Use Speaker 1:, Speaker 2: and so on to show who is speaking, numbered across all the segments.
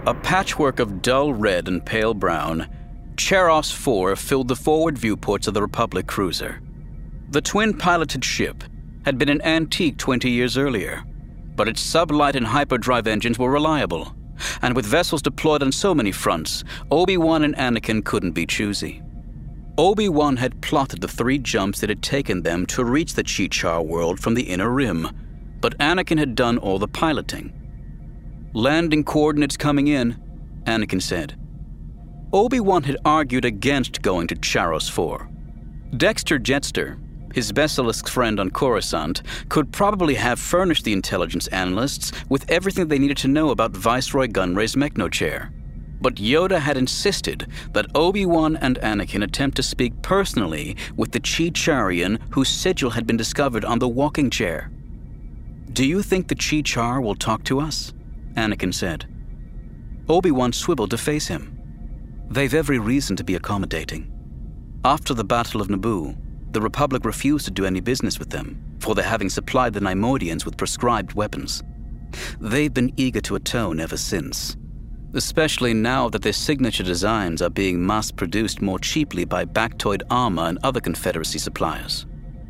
Speaker 1: A patchwork of dull red and pale brown, Charos 4 filled the forward viewports of the Republic cruiser. The twin-piloted ship had been an antique 20 years earlier, but its sublight and hyperdrive engines were reliable, and with vessels deployed on so many fronts, Obi-Wan and Anakin couldn't be choosy. Obi-Wan had plotted the 3 jumps it had taken them to reach the Chichar world from the Inner Rim, but Anakin had done all the piloting. "Landing coordinates coming in," Anakin said. Obi-Wan had argued against going to Charos 4. Dexter Jetster, his Basilisk friend on Coruscant, could probably have furnished the intelligence analysts with everything they needed to know about Viceroy Gunray's Mechnochair. But Yoda had insisted that Obi-Wan and Anakin attempt to speak personally with the Chicharian whose sigil had been discovered on the walking chair. "Do you think the Chichar will talk to us?" Anakin said. Obi-Wan swiveled to face him. "They've every reason to be accommodating. After the Battle of Naboo, the Republic refused to do any business with them, for their having supplied the Neimoidians with prescribed weapons. They've been eager to atone ever since, especially now that their signature designs are being mass-produced more cheaply by Bactoid Armor and other Confederacy suppliers."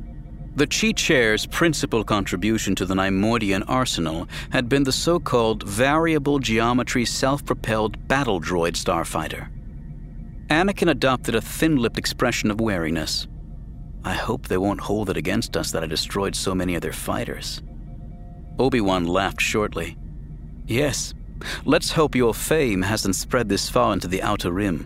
Speaker 1: The Chichair's principal contribution to the Neimoidian arsenal had been the so-called variable geometry self-propelled battle droid starfighter. Anakin adopted a thin-lipped expression of wariness. "I hope they won't hold it against us that I destroyed so many of their fighters." Obi-Wan laughed shortly. "Yes, let's hope your fame hasn't spread this far into the Outer Rim.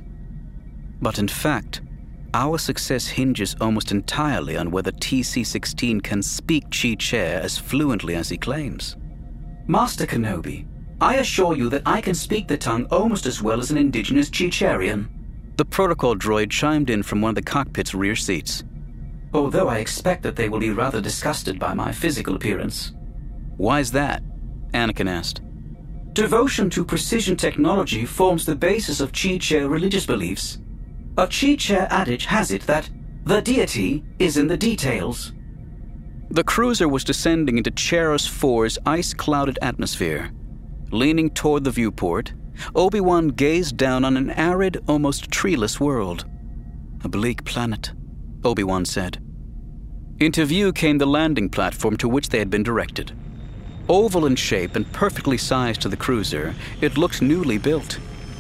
Speaker 1: But in fact, our success hinges almost entirely on whether TC-16 can speak Chichair as fluently as he claims."
Speaker 2: "Master Kenobi, I assure you that I can speak the tongue almost as well as an indigenous Chicharian."
Speaker 1: The protocol droid chimed in from one of the cockpit's rear seats.
Speaker 2: "Although I expect that they will be rather disgusted by my physical appearance."
Speaker 1: "Why's that?" Anakin asked.
Speaker 2: "Devotion to precision technology forms the basis of Chichair religious beliefs. A Chichair adage has it that the deity is in the details."
Speaker 1: The cruiser was descending into Charos 4's ice-clouded atmosphere. Leaning toward the viewport, Obi-Wan gazed down on an arid, almost treeless world. "A bleak planet," Obi-Wan said. Into view came the landing platform to which they had been directed. Oval in shape and perfectly sized to the cruiser, it looked newly built.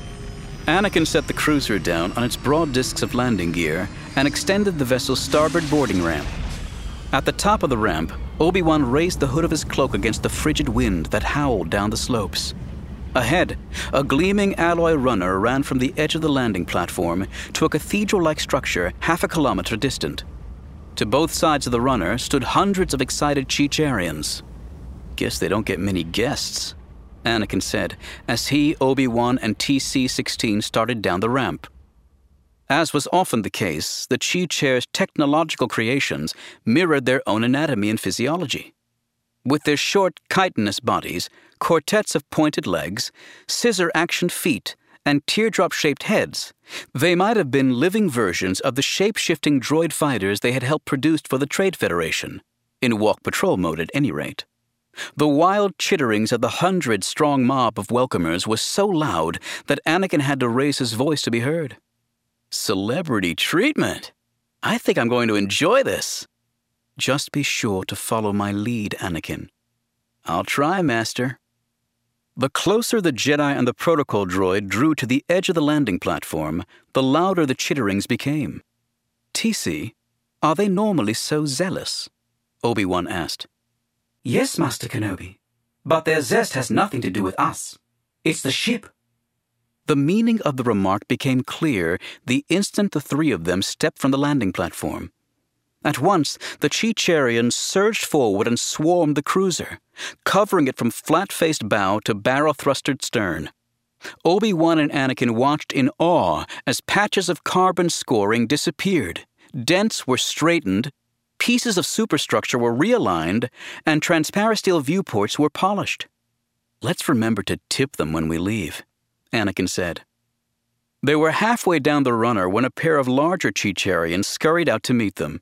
Speaker 1: Anakin set the cruiser down on its broad discs of landing gear and extended the vessel's starboard boarding ramp. At the top of the ramp, Obi-Wan raised the hood of his cloak against the frigid wind that howled down the slopes. Ahead, a gleaming alloy runner ran from the edge of the landing platform to a cathedral-like structure half a kilometer distant. To both sides of the runner stood hundreds of excited Chicharians. "Guess they don't get many guests," Anakin said, as he, Obi-Wan, and TC-16 started down the ramp. As was often the case, the Chichair's technological creations mirrored their own anatomy and physiology. With their short, chitinous bodies, quartets of pointed legs, scissor-action feet, and teardrop-shaped heads, they might have been living versions of the shape-shifting droid fighters they had helped produce for the Trade Federation, in walk patrol mode at any rate. The wild chitterings of the 100-strong mob of welcomers was so loud that Anakin had to raise his voice to be heard. "Celebrity treatment! I think I'm going to enjoy this." "Just be sure to follow my lead, Anakin." "I'll try, Master." The closer the Jedi and the protocol droid drew to the edge of the landing platform, the louder the chitterings became. "TC, are they normally so zealous?" Obi-Wan asked.
Speaker 2: "Yes, Master Kenobi, but their zest has nothing to do with us. It's the ship."
Speaker 1: The meaning of the remark became clear the instant the 3 of them stepped from the landing platform. At once, the Chicharians surged forward and swarmed the cruiser, covering it from flat-faced bow to barrel-thrustered stern. Obi-Wan and Anakin watched in awe as patches of carbon scoring disappeared, dents were straightened, pieces of superstructure were realigned, and transparasteel viewports were polished. "Let's remember to tip them when we leave," Anakin said. They were halfway down the runner when a pair of larger Chicharians scurried out to meet them.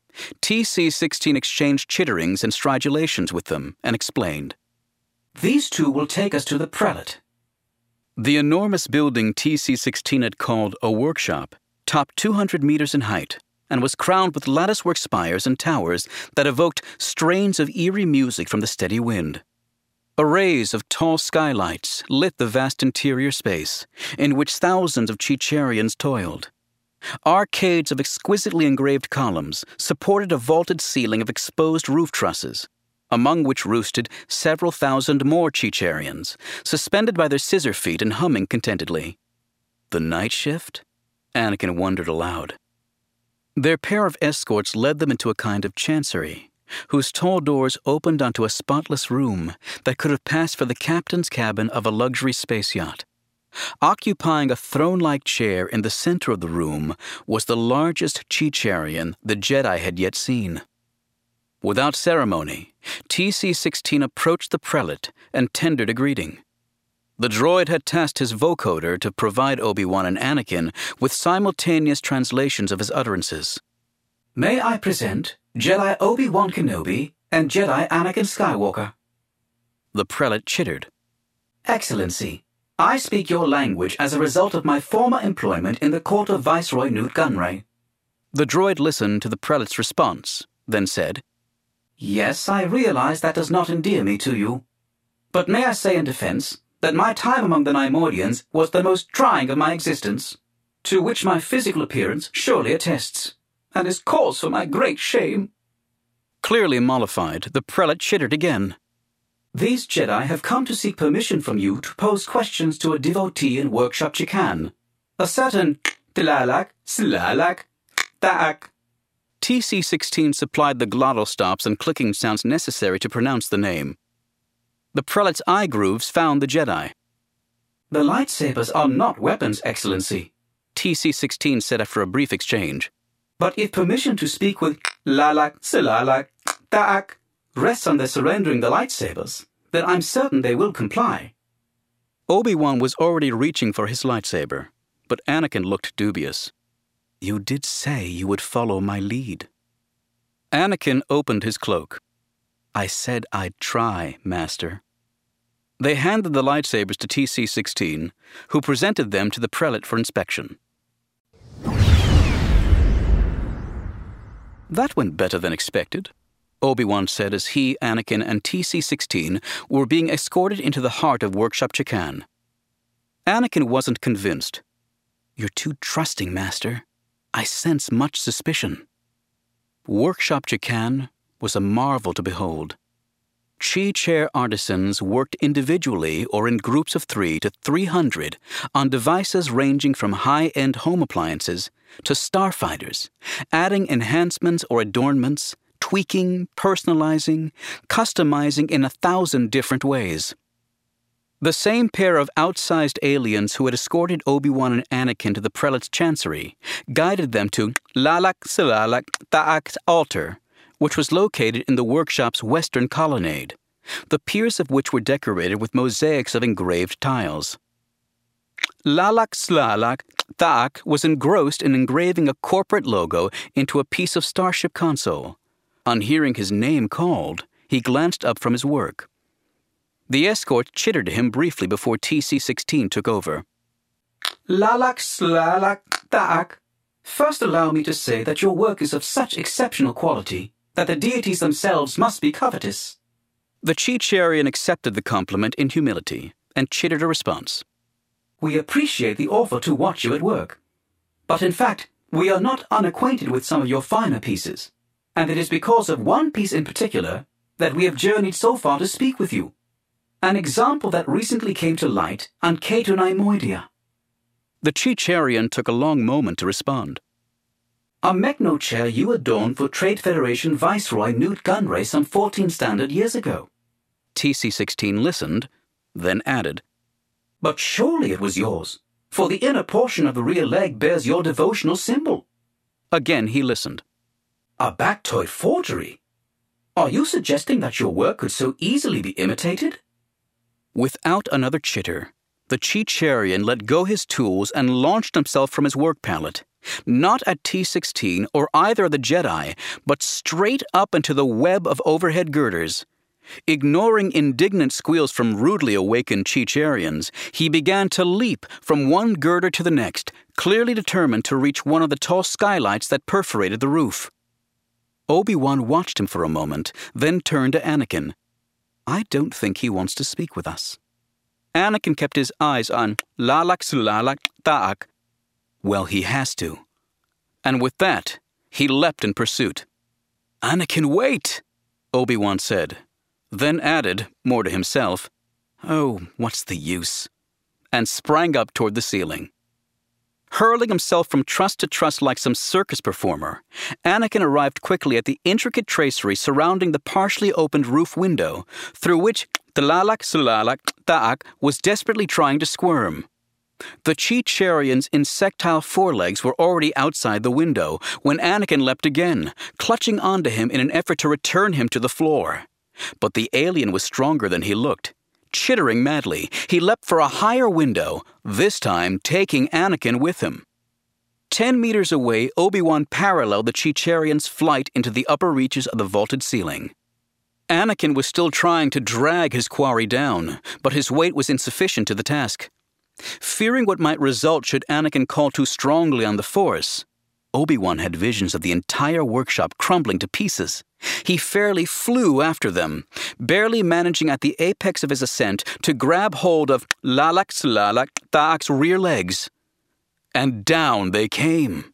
Speaker 1: TC-16 exchanged chitterings and stridulations with them and explained.
Speaker 2: "These 2 will take us to the prelate."
Speaker 1: The enormous building TC-16 had called a workshop topped 200 meters in height and was crowned with latticework spires and towers that evoked strains of eerie music from the steady wind. Arrays of tall skylights lit the vast interior space, in which thousands of Chicherians toiled. Arcades of exquisitely engraved columns supported a vaulted ceiling of exposed roof trusses, among which roosted several thousand more Chicherians, suspended by their scissor feet and humming contentedly. The night shift? Anakin wondered aloud. Their pair of escorts led them into a kind of chancery, whose tall doors opened onto a spotless room that could have passed for the captain's cabin of a luxury space yacht. Occupying a throne-like chair in the center of the room was the largest Chicherian the Jedi had yet seen. Without ceremony, TC-16 approached the prelate and tendered a greeting. The droid had tasked his vocoder to provide Obi-Wan and Anakin with simultaneous translations of his utterances.
Speaker 2: May I present Jedi Obi-Wan Kenobi and Jedi Anakin Skywalker?
Speaker 1: The prelate chittered.
Speaker 2: Excellency, I speak your language as a result of my former employment in the court of Viceroy Newt Gunray.
Speaker 1: The droid listened to the prelate's response, then said,
Speaker 2: Yes, I realize that does not endear me to you. But may I say in defense that my time among the Neimoidians was the most trying of my existence, to which my physical appearance surely attests, and is cause for my great shame.
Speaker 1: Clearly mollified, the prelate chittered again.
Speaker 2: These Jedi have come to seek permission from you to pose questions to a devotee in Workshop Chikan, a certain Tlalak, Slalak, Taak.
Speaker 1: TC-16 supplied the glottal stops and clicking sounds necessary to pronounce the name. The prelate's eye grooves found the Jedi.
Speaker 2: The lightsabers are not weapons, Excellency,
Speaker 1: TC-16 said after a brief exchange.
Speaker 2: But if permission to speak with Lalak, Silalak, Taak rests on their surrendering the lightsabers, then I'm certain they will comply.
Speaker 1: Obi-Wan was already reaching for his lightsaber, but Anakin looked dubious. You did say you would follow my lead. Anakin opened his cloak. I said I'd try, Master. They handed the lightsabers to TC-16, who presented them to the prelate for inspection. That went better than expected, Obi-Wan said as he, Anakin, and TC-16 were being escorted into the heart of Workshop Chikan. Anakin wasn't convinced. You're too trusting, Master. I sense much suspicion. Workshop Chikan was a marvel to behold. Chi-Chair artisans worked individually or in groups of 3 to 300 on devices ranging from high-end home appliances to starfighters, adding enhancements or adornments, tweaking, personalizing, customizing in 1,000 different ways. The same pair of outsized aliens who had escorted Obi-Wan and Anakin to the prelate's chancery guided them to Lalak Silalak Taak's altar, which was located in the workshop's western colonnade, the piers of which were decorated with mosaics of engraved tiles. Lalak Slalak Taak was engrossed in engraving a corporate logo into a piece of Starship console. On hearing his name called, he glanced up from his work. The escort chittered to him briefly before TC-16 took over.
Speaker 2: Lalak Slalak Taak, first allow me to say that your work is of such exceptional quality that the deities themselves must be covetous.
Speaker 1: The Chicherian accepted the compliment in humility and chittered a response.
Speaker 2: We appreciate the offer to watch you at work. But in fact, we are not unacquainted with some of your finer pieces, and it is because of one piece in particular that we have journeyed so far to speak with you. An example that recently came to light on Cato Neimoidia.
Speaker 1: The Chicherian took a long moment to respond.
Speaker 2: A Mechno chair you adorned for Trade Federation Viceroy Newt Gunray some 14 standard years ago.
Speaker 1: TC-16 listened, then added,
Speaker 2: But surely it was yours, for the inner portion of the rear leg bears your devotional symbol.
Speaker 1: Again he listened.
Speaker 2: A Bactoid forgery? Are you suggesting that your work could so easily be imitated?
Speaker 1: Without another chitter, the Chicherian let go his tools and launched himself from his work pallet, not at T-16 or either of the Jedi, but straight up into the web of overhead girders. Ignoring indignant squeals from rudely awakened Cheecharians, he began to leap from one girder to the next, clearly determined to reach one of the tall skylights that perforated the roof. Obi-Wan watched him for a moment, then turned to Anakin. "I don't think he wants to speak with us." Anakin kept his eyes on Lalak Ta'ak. "Well, he has to." And with that, he leapt in pursuit. "Anakin, wait!" Obi-Wan said, then added, more to himself, "Oh, what's the use?" and sprang up toward the ceiling. Hurling himself from truss to truss like some circus performer, Anakin arrived quickly at the intricate tracery surrounding the partially opened roof window, through which Tlalak Ta'ak was desperately trying to squirm. The Cheecharian's insectile forelegs were already outside the window when Anakin leapt again, clutching onto him in an effort to return him to the floor. But the alien was stronger than he looked. Chittering madly, he leapt for a higher window, this time taking Anakin with him. 10 meters away, Obi-Wan paralleled the Cheecharian's flight into the upper reaches of the vaulted ceiling. Anakin was still trying to drag his quarry down, but his weight was insufficient to the task. Fearing what might result should Anakin call too strongly on the Force, Obi-Wan had visions of the entire workshop crumbling to pieces. He fairly flew after them, barely managing at the apex of his ascent to grab hold of Lalak Ta'ak's rear legs. And down they came.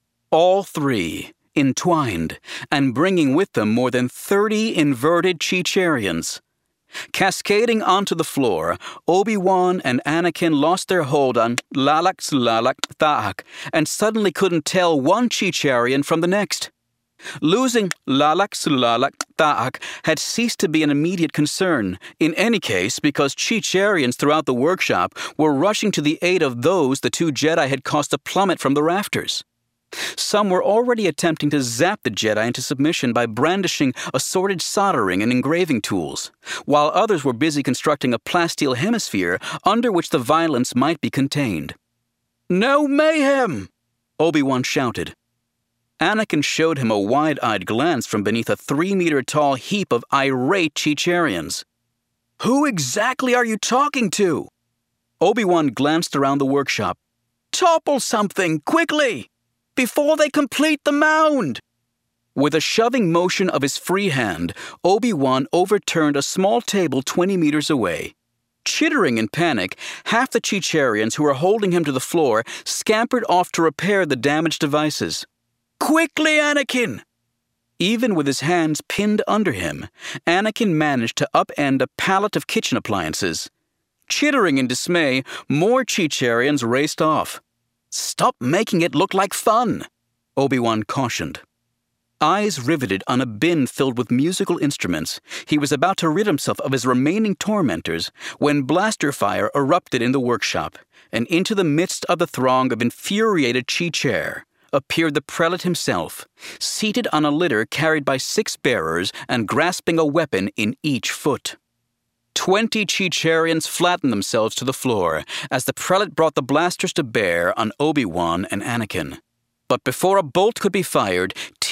Speaker 1: All three, entwined, and bringing with them more than 30 inverted Cheecharians. Cascading onto the floor, Obi-Wan and Anakin lost their hold on Lalak Ta'ak and suddenly couldn't tell one Cheecharian from the next. Losing Lalak Ta'ak had ceased to be an immediate concern, in any case because Cheecharians throughout the workshop were rushing to the aid of those the two Jedi had caused to plummet from the rafters. Some were already attempting to zap the Jedi into submission by brandishing assorted soldering and engraving tools, while others were busy constructing a plasteel hemisphere under which the violence might be contained. "No mayhem!" Obi-Wan shouted. Anakin showed him a wide-eyed glance from beneath a 3-meter-tall heap of irate Cheecharians. "Who exactly are you talking to?" Obi-Wan glanced around the workshop. "Topple something, quickly! Before they complete the mound!" With a shoving motion of his free hand, Obi-Wan overturned a small table 20 meters away. Chittering in panic, half the Cheecharians who were holding him to the floor scampered off to repair the damaged devices. "Quickly, Anakin!" Even with his hands pinned under him, Anakin managed to upend a pallet of kitchen appliances. Chittering in dismay, more Cheecharians raced off. "Stop making it look like fun," Obi-Wan cautioned. Eyes riveted on a bin filled with musical instruments, he was about to rid himself of his remaining tormentors when blaster fire erupted in the workshop, and into the midst of the throng of infuriated Cheechar appeared the prelate himself, seated on a litter carried by 6 bearers and grasping a weapon in each foot. 20 Cheecharians flattened themselves to the floor as the prelate brought the blasters to bear on Obi-Wan and Anakin. But before a bolt could be fired,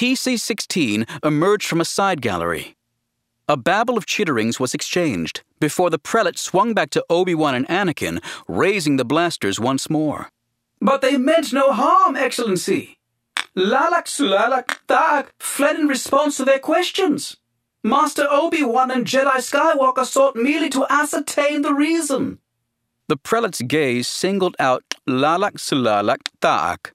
Speaker 1: TC-16 emerged from a side gallery. A babble of chitterings was exchanged before the prelate swung back to Obi-Wan and Anakin, raising the blasters once more.
Speaker 2: "But they meant no harm, Excellency. Lalak Ta'ak fled in response to their questions. Master Obi-Wan and Jedi Skywalker sought merely to ascertain the reason."
Speaker 1: The prelate's gaze singled out Lalak Ta'ak.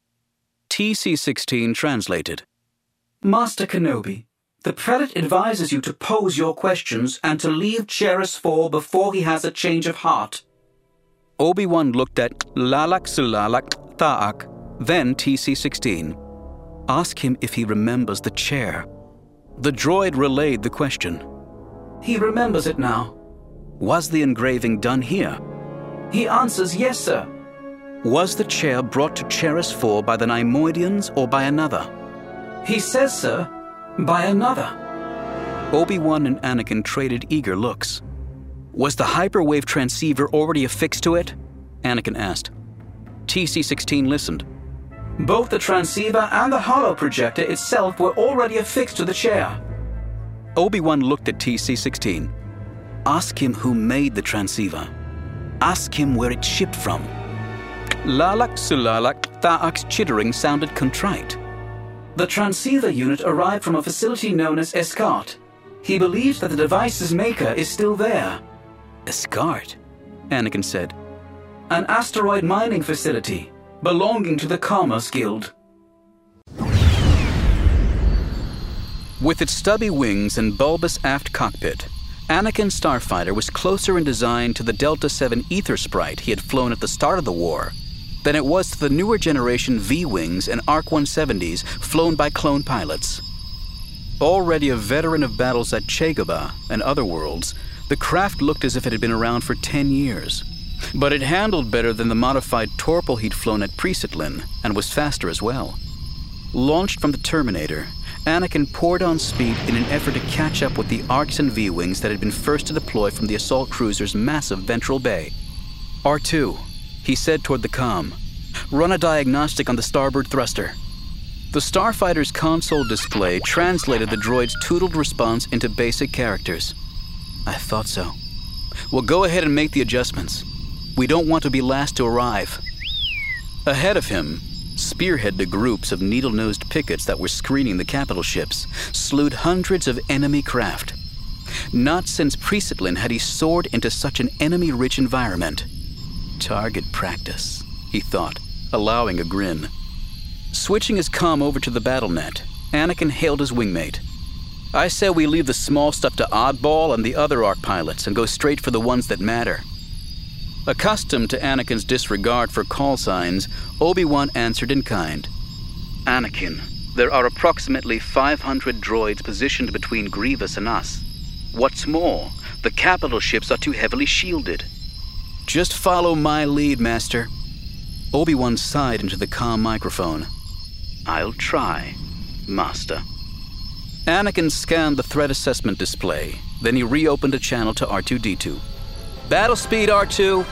Speaker 1: TC-16 translated.
Speaker 2: "Master Kenobi, the prelate advises you to pose your questions and to leave Cheris 4 before he has a change of heart."
Speaker 1: Obi-Wan looked at Lalak Ta'ak, then TC-16. "Ask him if he remembers the chair." The droid relayed the question.
Speaker 2: "He remembers it now."
Speaker 1: "Was the engraving done here?"
Speaker 2: He answers, "Yes, sir."
Speaker 1: "Was the chair brought to Cheris 4 by the Neimoidians or by another?"
Speaker 2: He says, sir, by another.
Speaker 1: Obi-Wan and Anakin traded eager looks. "Was the hyperwave transceiver already affixed to it?" Anakin asked. TC-16 listened.
Speaker 2: "Both the transceiver and the holo projector itself were already affixed to the chair."
Speaker 1: Obi-Wan looked at TC-16. Ask him who made the transceiver. Ask him where it shipped from. Lalak Sulalak Tha'ak's chittering sounded contrite.
Speaker 2: The transceiver unit arrived from a facility known as Escart. He believes that the device's maker is still there.
Speaker 1: Escart, Anakin said.
Speaker 2: An asteroid mining facility belonging to the Commerce Guild.
Speaker 1: With its stubby wings and bulbous aft cockpit, Anakin's starfighter was closer in design to the Delta VII Ether Sprite he had flown at the start of the war than it was to the newer generation V-Wings and ARC-170s flown by clone pilots. Already a veteran of battles at Chagobah and other worlds, the craft looked as if it had been around for 10 years. But it handled better than the modified Torpal he'd flown at Presitlin, and was faster as well. Launched from the Terminator, Anakin poured on speed in an effort to catch up with the ARCs and V-Wings that had been first to deploy from the assault cruiser's massive ventral bay. R2, he said toward the comm, run a diagnostic on the starboard thruster. The starfighter's console display translated the droid's tootled response into basic characters. I thought so. Well, go ahead and make the adjustments. We don't want to be last to arrive. Ahead of him, spearheaded groups of needle-nosed pickets that were screening the capital ships slewed hundreds of enemy craft. Not since Presitlin had he soared into such an enemy-rich environment. Target practice, he thought, allowing a grin. Switching his comm over to the BattleNet, Anakin hailed his wingmate. I say we leave the small stuff to Oddball and the other ARC pilots and go straight for the ones that matter. Accustomed to Anakin's disregard for call signs, Obi-Wan answered in kind. Anakin, there are approximately 500 droids positioned between Grievous and us. What's more, the capital ships are too heavily shielded. Just follow my lead, Master. Obi-Wan sighed into the comm microphone. I'll try, Master. Anakin scanned the threat assessment display. Then he reopened a channel to R2-D2. Battle speed, R2.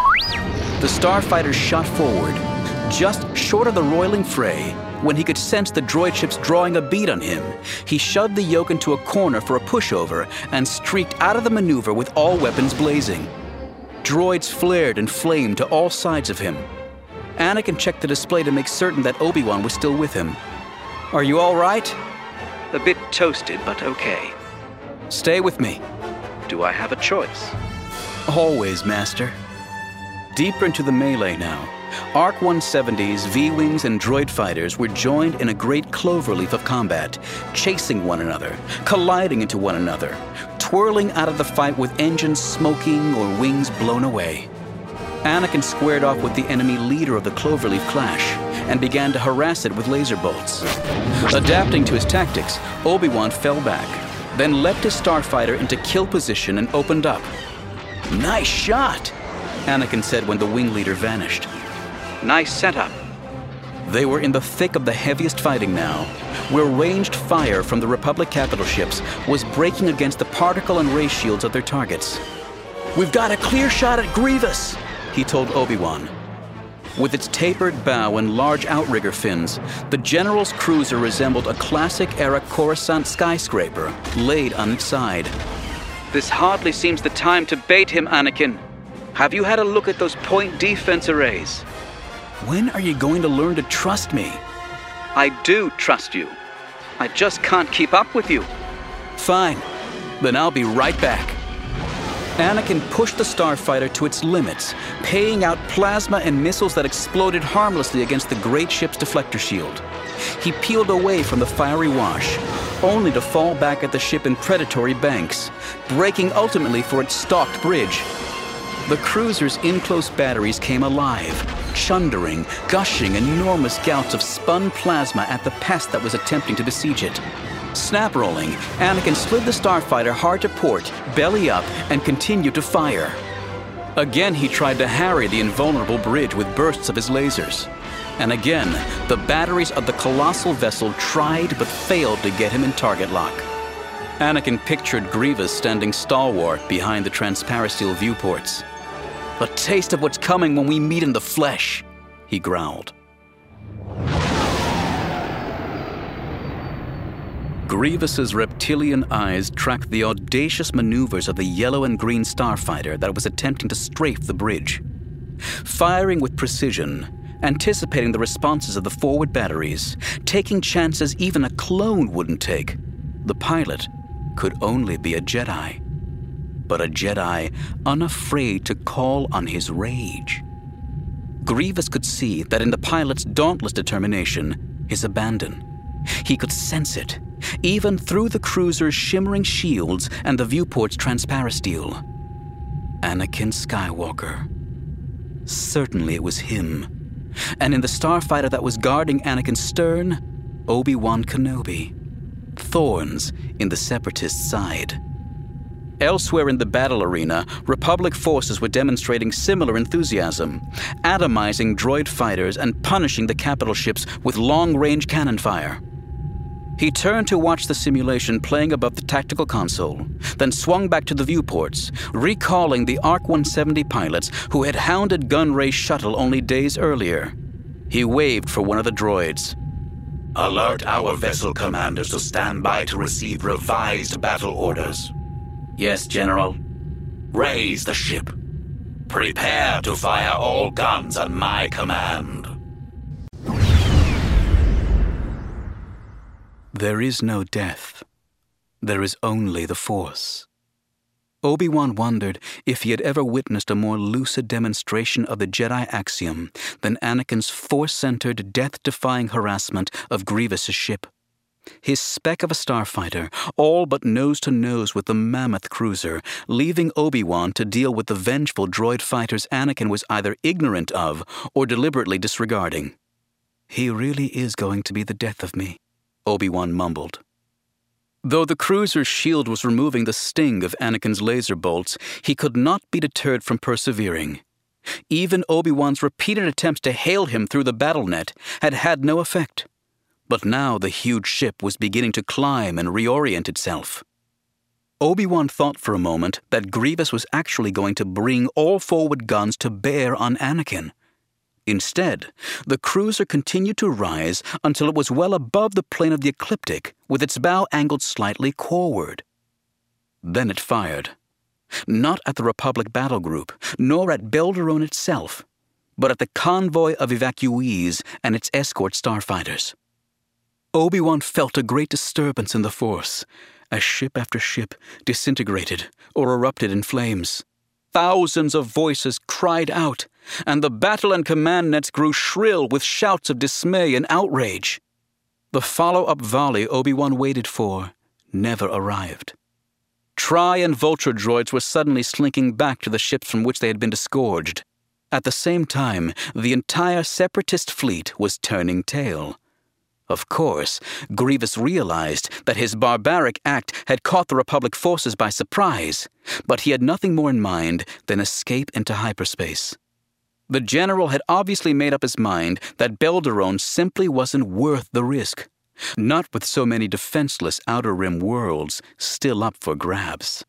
Speaker 1: The starfighter shot forward, just short of the roiling fray. When he could sense the droid ships drawing a bead on him, he shoved the yoke into a corner for a pushover and streaked out of the maneuver with all weapons blazing. Droids flared and flamed to all sides of him. Anakin checked the display to make certain that Obi-Wan was still with him. Are you all right? A bit toasted, but okay. Stay with me. Do I have a choice? Always, Master. Deeper into the melee now, ARC-170s, V-Wings, and droid fighters were joined in a great cloverleaf of combat, chasing one another, colliding into one another, twirling out of the fight with engines smoking or wings blown away. Anakin squared off with the enemy leader of the cloverleaf clash and began to harass it with laser bolts. Adapting to his tactics, Obi-Wan fell back, then leapt his starfighter into kill position and opened up. Nice shot, Anakin said when the wing leader vanished. Nice setup. They were in the thick of the heaviest fighting now, where ranged fire from the Republic capital ships was breaking against the particle and ray shields of their targets. We've got a clear shot at Grievous, he told Obi-Wan. With its tapered bow and large outrigger fins, the General's cruiser resembled a classic-era Coruscant skyscraper laid on its side. This hardly seems the time to bait him, Anakin. Have you had a look at those point defense arrays? When are you going to learn to trust me? I do trust you. I just can't keep up with you. Fine. Then I'll be right back. Anakin pushed the starfighter to its limits, paying out plasma and missiles that exploded harmlessly against the great ship's deflector shield. He peeled away from the fiery wash, only to fall back at the ship in predatory banks, braking ultimately for its stalked bridge. The cruiser's in-close batteries came alive, chundering, gushing enormous gouts of spun plasma at the pest that was attempting to besiege it. Snap-rolling, Anakin slid the starfighter hard to port, belly up, and continued to fire. Again, he tried to harry the invulnerable bridge with bursts of his lasers. And again, the batteries of the colossal vessel tried but failed to get him in target lock. Anakin pictured Grievous standing stalwart behind the transparisteel viewports. A taste of what's coming when we meet in the flesh, he growled. Grievous's reptilian eyes tracked the audacious maneuvers of the yellow and green starfighter that was attempting to strafe the bridge. Firing with precision, anticipating the responses of the forward batteries, taking chances even a clone wouldn't take, the pilot could only be a Jedi. But a Jedi unafraid to call on his rage. Grievous could see that in the pilot's dauntless determination, his abandon. He could sense it, even through the cruiser's shimmering shields and the viewport's transparasteel. Anakin Skywalker. Certainly it was him. And in the starfighter that was guarding Anakin's stern, Obi-Wan Kenobi. Thorns in the Separatist side. Elsewhere in the battle arena, Republic forces were demonstrating similar enthusiasm, atomizing droid fighters and punishing the capital ships with long-range cannon fire. He turned to watch the simulation playing above the tactical console, then swung back to the viewports, recalling the ARC-170 pilots who had hounded Gunray's shuttle only days earlier. He waved for one of the droids.
Speaker 3: "Alert our vessel commanders to stand by to receive revised battle orders."
Speaker 2: "Yes, General."
Speaker 3: "Raise the ship. Prepare to fire all guns on my command."
Speaker 1: There is no death. There is only the Force. Obi-Wan wondered if he had ever witnessed a more lucid demonstration of the Jedi axiom than Anakin's Force-centered, death-defying harassment of Grievous's ship. His speck of a starfighter, all but nose-to-nose with the mammoth cruiser, leaving Obi-Wan to deal with the vengeful droid fighters Anakin was either ignorant of or deliberately disregarding. "He really is going to be the death of me," Obi-Wan mumbled. Though the cruiser's shield was removing the sting of Anakin's laser bolts, he could not be deterred from persevering. Even Obi-Wan's repeated attempts to hail him through the battle net had had no effect. But now the huge ship was beginning to climb and reorient itself. Obi-Wan thought for a moment that Grievous was actually going to bring all forward guns to bear on Anakin. Instead, the cruiser continued to rise until it was well above the plane of the ecliptic, with its bow angled slightly forward. Then it fired. Not at the Republic battle group, nor at Belderone itself, but at the convoy of evacuees and its escort starfighters. Obi-Wan felt a great disturbance in the Force, as ship after ship disintegrated or erupted in flames. Thousands of voices cried out, and the battle and command nets grew shrill with shouts of dismay and outrage. The follow-up volley Obi-Wan waited for never arrived. Tri and Vulture droids were suddenly slinking back to the ships from which they had been disgorged. At the same time, the entire Separatist fleet was turning tail. Of course, Grievous realized that his barbaric act had caught the Republic forces by surprise, but he had nothing more in mind than escape into hyperspace. The general had obviously made up his mind that Belderone simply wasn't worth the risk, not with so many defenseless Outer Rim worlds still up for grabs.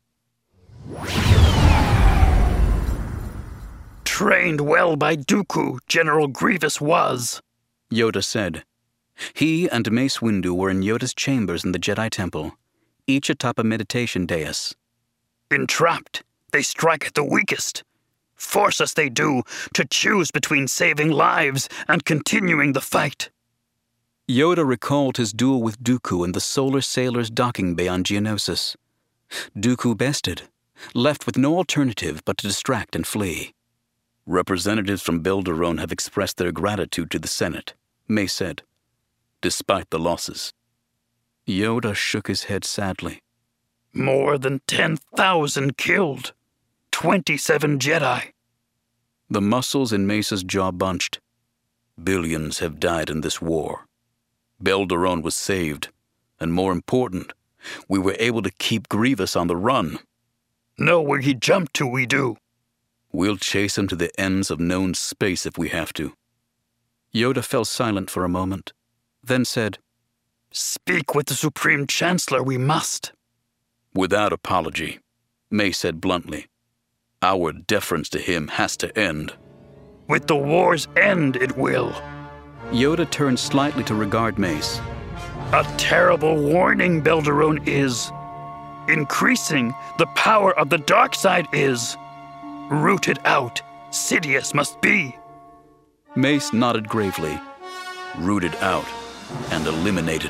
Speaker 4: "Trained well by Dooku, General Grievous was,"
Speaker 1: Yoda said. He and Mace Windu were in Yoda's chambers in the Jedi Temple, each atop a meditation dais.
Speaker 4: "Entrapped, they strike at the weakest. Force us they do to choose between saving lives and continuing the fight."
Speaker 1: Yoda recalled his duel with Dooku in the Solar Sailor's docking bay on Geonosis. Dooku bested, left with no alternative but to distract and flee. "Representatives from Belderone have expressed their gratitude to the Senate," Mace said, "despite the losses." Yoda shook his head sadly.
Speaker 4: "More than 10,000 killed. 27 Jedi."
Speaker 1: The muscles in Mace's jaw bunched. "Billions have died in this war. Belderone was saved, and more important, we were able to keep Grievous on the run."
Speaker 4: "Know where he jumped to, we do."
Speaker 1: "We'll chase him to the ends of known space if we have to." Yoda fell silent for a moment, then said,
Speaker 4: "Speak with the Supreme Chancellor, we must."
Speaker 1: "Without apology," Mace said bluntly. "Our deference to him has to end."
Speaker 4: "With the war's end, it will."
Speaker 1: Yoda turned slightly to regard Mace.
Speaker 4: A terrible warning, Belderone is. Increasing the power of the dark side is. Rooted out, Sidious must be.
Speaker 1: Mace nodded gravely. Rooted out and eliminated.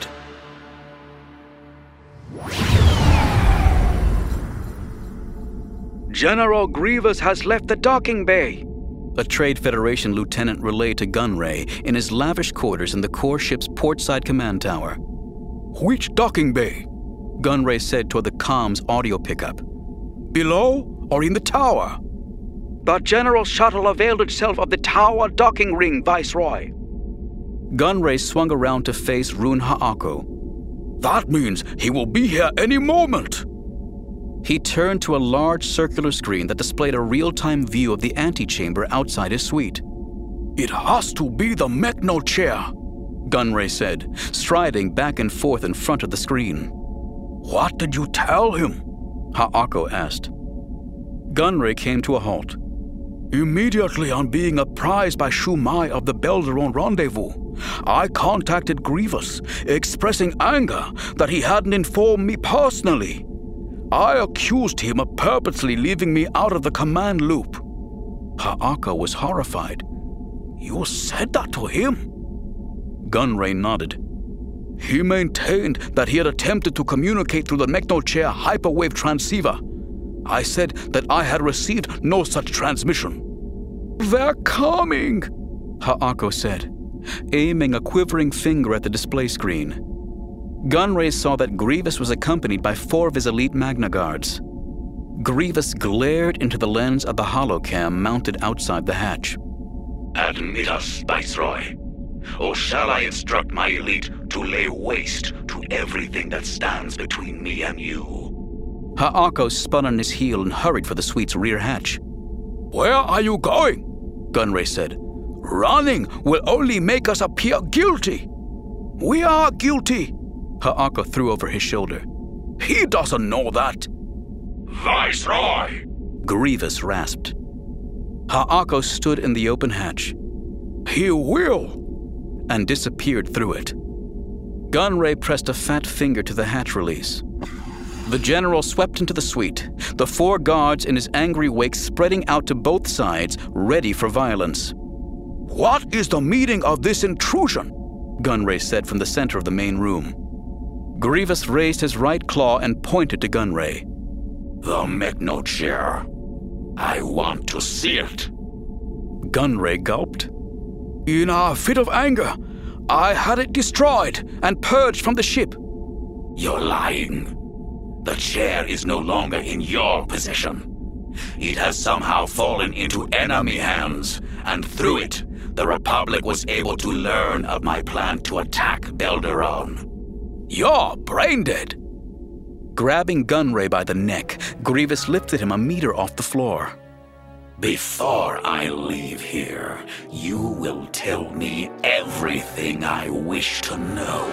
Speaker 5: General Grievous has left the docking bay,
Speaker 1: a Trade Federation lieutenant relayed to Gunray in his lavish quarters in the core ship's portside command tower.
Speaker 6: Which docking bay?
Speaker 1: Gunray said toward the comms audio pickup.
Speaker 6: Below or in the tower?
Speaker 5: The General Shuttle availed itself of the tower docking ring, Viceroy.
Speaker 1: Gunray swung around to face Rune Ha'ako.
Speaker 6: That means he will be here any moment.
Speaker 1: He turned to a large circular screen that displayed a real-time view of the antechamber outside his suite.
Speaker 6: It has to be the Mechno chair,
Speaker 1: Gunray said, striding back and forth in front of the screen.
Speaker 6: What did you tell him?
Speaker 1: Ha'ako asked. Gunray came to a halt.
Speaker 6: Immediately on being apprised by Shumai of the Belderone rendezvous, I contacted Grievous, expressing anger that he hadn't informed me personally. I accused him of purposely leaving me out of the command loop.
Speaker 1: Ha'ako was horrified.
Speaker 6: You said that to him?
Speaker 1: Gunray nodded.
Speaker 6: He maintained that he had attempted to communicate through the Mechno-chair hyperwave transceiver. I said that I had received no such transmission.
Speaker 5: They're coming,
Speaker 1: Ha'ako said, aiming a quivering finger at the display screen. Gunray saw that Grievous was accompanied by 4 of his elite Magna Guards. Grievous glared into the lens of the holocam mounted outside the hatch.
Speaker 3: Admit us, Viceroy, or shall I instruct my elite to lay waste to everything that stands between me and you?
Speaker 1: Ha'ako spun on his heel and hurried for the suite's rear hatch.
Speaker 6: Where are you going?
Speaker 1: Gunray said.
Speaker 6: Running will only make us appear guilty. We are guilty.
Speaker 1: Ha'ako threw over his shoulder.
Speaker 6: He doesn't know that.
Speaker 3: Viceroy!
Speaker 1: Grievous rasped. Ha'ako stood in the open hatch.
Speaker 6: He will!
Speaker 1: And disappeared through it. Gunray pressed a fat finger to the hatch release. The general swept into the suite, the 4 guards in his angry wake spreading out to both sides, ready for violence.
Speaker 6: What is the meaning of this intrusion?
Speaker 1: Gunray said from the center of the main room. Grievous raised his right claw and pointed to Gunray.
Speaker 3: The Mechno chair. I want to see it.
Speaker 1: Gunray gulped.
Speaker 6: In a fit of anger, I had it destroyed and purged from the ship.
Speaker 3: You're lying. The chair is no longer in your possession. It has somehow fallen into enemy hands, and through it, the Republic was able to learn of my plan to attack Belderone.
Speaker 6: You're brain dead.
Speaker 1: Grabbing Gunray by the neck, Grievous lifted him a meter off the floor.
Speaker 3: Before I leave here, you will tell me everything I wish to know.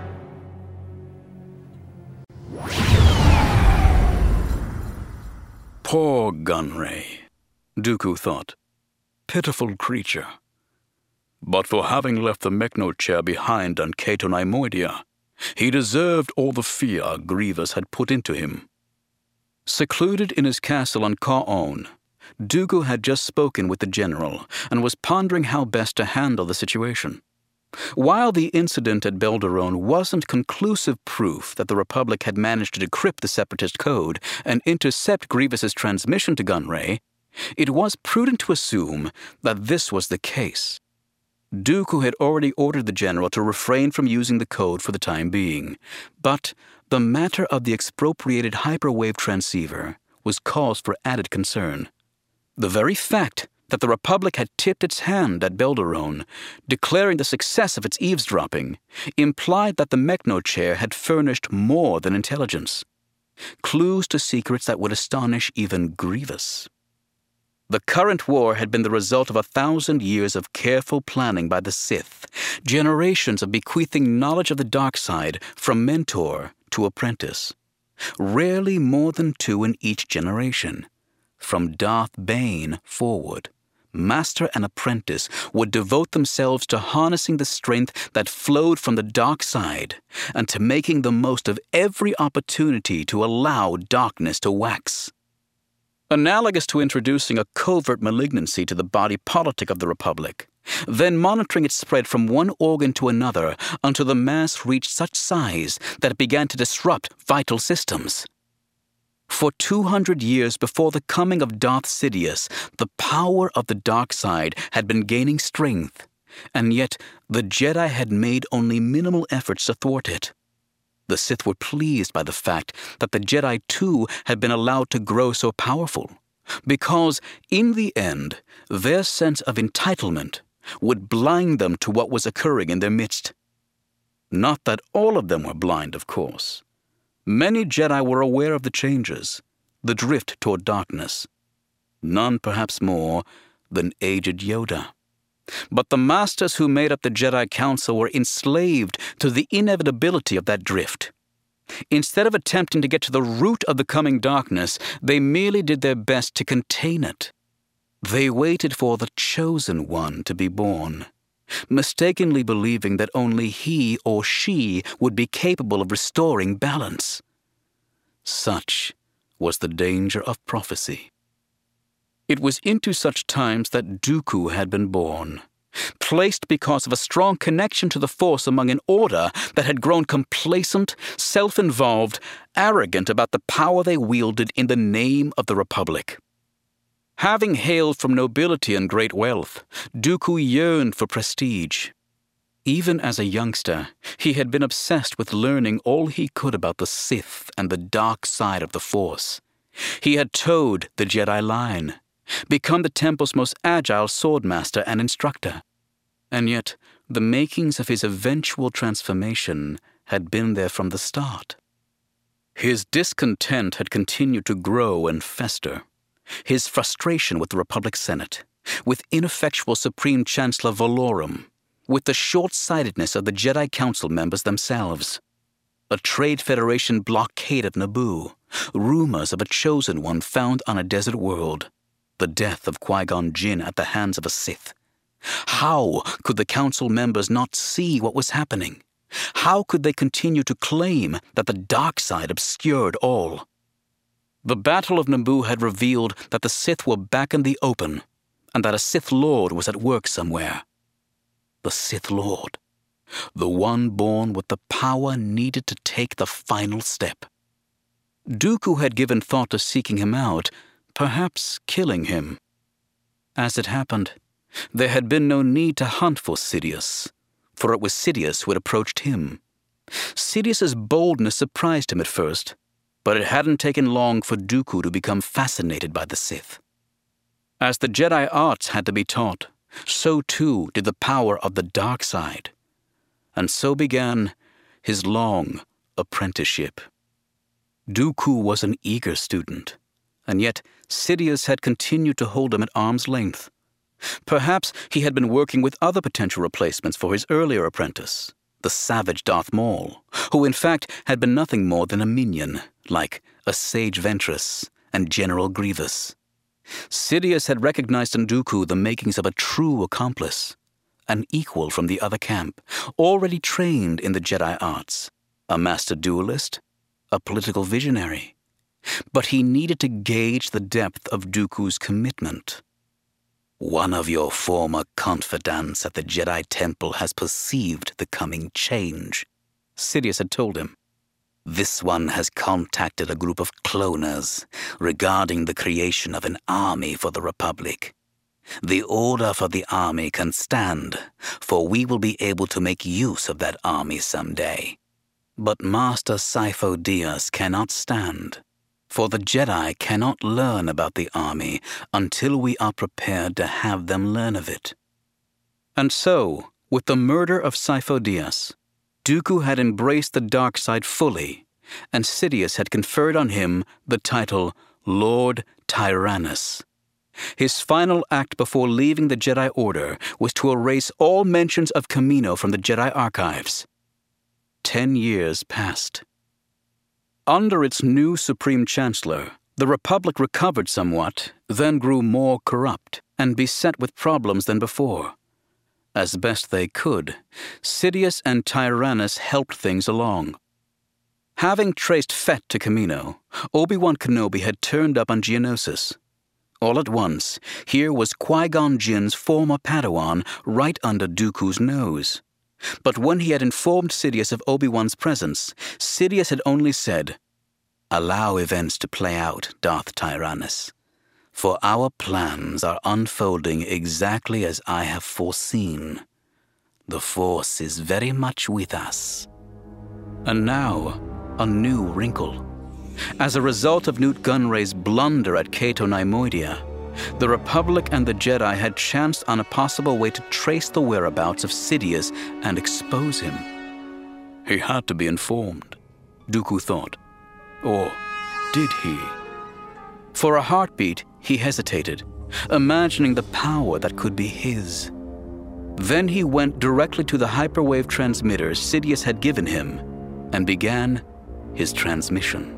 Speaker 1: Poor Gunray, Dooku thought. Pitiful creature. But for having left the Mechno chair behind on Cato Neimoidia, he deserved all the fear Grievous had put into him. Secluded in his castle on Ka'on, Dooku had just spoken with the general and was pondering how best to handle the situation. While the incident at Belderone wasn't conclusive proof that the Republic had managed to decrypt the Separatist code and intercept Grievous's transmission to Gunray, it was prudent to assume that this was the case. Dooku had already ordered the general to refrain from using the code for the time being, but the matter of the expropriated hyperwave transceiver was cause for added concern. The very fact that the Republic had tipped its hand at Belderone, declaring the success of its eavesdropping, implied that the Mechno chair had furnished more than intelligence. Clues to secrets that would astonish even Grievous. The current war had been the result of 1,000 years of careful planning by the Sith, generations of bequeathing knowledge of the dark side from mentor to apprentice, rarely more than 2 in each generation, from Darth Bane forward, master and apprentice would devote themselves to harnessing the strength that flowed from the dark side and to making the most of every opportunity to allow darkness to wax. Analogous to introducing a covert malignancy to the body politic of the Republic, then monitoring its spread from one organ to another until the mass reached such size that it began to disrupt vital systems. For 200 years before the coming of Darth Sidious, the power of the dark side had been gaining strength, and yet the Jedi had made only minimal efforts to thwart it. The Sith were pleased by the fact that the Jedi too had been allowed to grow so powerful, because, in the end, their sense of entitlement would blind them to what was occurring in their midst. Not that all of them were blind, of course. Many Jedi were aware of the changes, the drift toward darkness. None perhaps more than aged Yoda. But the masters who made up the Jedi Council were enslaved to the inevitability of that drift. Instead of attempting to get to the root of the coming darkness, they merely did their best to contain it. They waited for the Chosen One to be born, mistakenly believing that only he or she would be capable of restoring balance. Such was the danger of prophecy. It was into such times that Dooku had been born, placed because of a strong connection to the Force among an order that had grown complacent, self-involved, arrogant about the power they wielded in the name of the Republic. Having hailed from nobility and great wealth, Dooku yearned for prestige. Even as a youngster, he had been obsessed with learning all he could about the Sith and the dark side of the Force. He had towed the Jedi line, become the Temple's most agile swordmaster and instructor. And yet, the makings of his eventual transformation had been there from the start. His discontent had continued to grow and fester. His frustration with the Republic Senate, with ineffectual Supreme Chancellor Valorum, with the short-sightedness of the Jedi Council members themselves, a Trade Federation blockade of Naboo, rumors of a Chosen One found on a desert world, the death of Qui-Gon Jinn at the hands of a Sith. How could the Council members not see what was happening? How could they continue to claim that the dark side obscured all? The Battle of Naboo had revealed that the Sith were back in the open, and that a Sith Lord was at work somewhere. The Sith Lord, the one born with the power needed to take the final step. Dooku had given thought to seeking him out, perhaps killing him. As it happened, there had been no need to hunt for Sidious, for it was Sidious who had approached him. Sidious's boldness surprised him at first, but it hadn't taken long for Dooku to become fascinated by the Sith. As the Jedi arts had to be taught, so too did the power of the dark side. And so began his long apprenticeship. Dooku was an eager student, and yet Sidious had continued to hold him at arm's length. Perhaps he had been working with other potential replacements for his earlier apprentice, the savage Darth Maul, who in fact had been nothing more than a minion, like a Sage Ventress and General Grievous. Sidious had recognized in Dooku the makings of a true accomplice, an equal from the other camp, already trained in the Jedi arts, a master duelist, a political visionary. But he needed to gauge the depth of Dooku's commitment. One of your former confidants at the Jedi Temple has perceived the coming change, Sidious had told him. This one has contacted a group of cloners regarding the creation of an army for the Republic. The order for the army can stand, for we will be able to make use of that army someday. But Master Sifo-Dyas cannot stand, for the Jedi cannot learn about the army until we are prepared to have them learn of it. And so, with the murder of Sifo-Dyas, Dooku had embraced the dark side fully, and Sidious had conferred on him the title Lord Tyrannus. His final act before leaving the Jedi Order was to erase all mentions of Kamino from the Jedi archives. 10 years passed. Under its new Supreme Chancellor, The Republic recovered somewhat, then grew more corrupt and beset with problems than before. As best they could, Sidious and Tyrannus helped things along. Having traced Fett to Kamino, Obi-Wan Kenobi had turned up on Geonosis. All at once, here was Qui-Gon Jinn's former Padawan right under Dooku's nose. But when he had informed Sidious of Obi-Wan's presence, Sidious had only said, "Allow events to play out, Darth Tyrannus, for our plans are unfolding exactly as I have foreseen. The Force is very much with us." And now, a new wrinkle. As a result of Newt Gunray's blunder at Cato Neimoidia, the Republic and the Jedi had chanced on a possible way to trace the whereabouts of Sidious and expose him. He had to be informed, Dooku thought. Or did he? For a heartbeat, he hesitated, imagining the power that could be his. Then he went directly to the hyperwave transmitter Sidious had given him and began his transmission.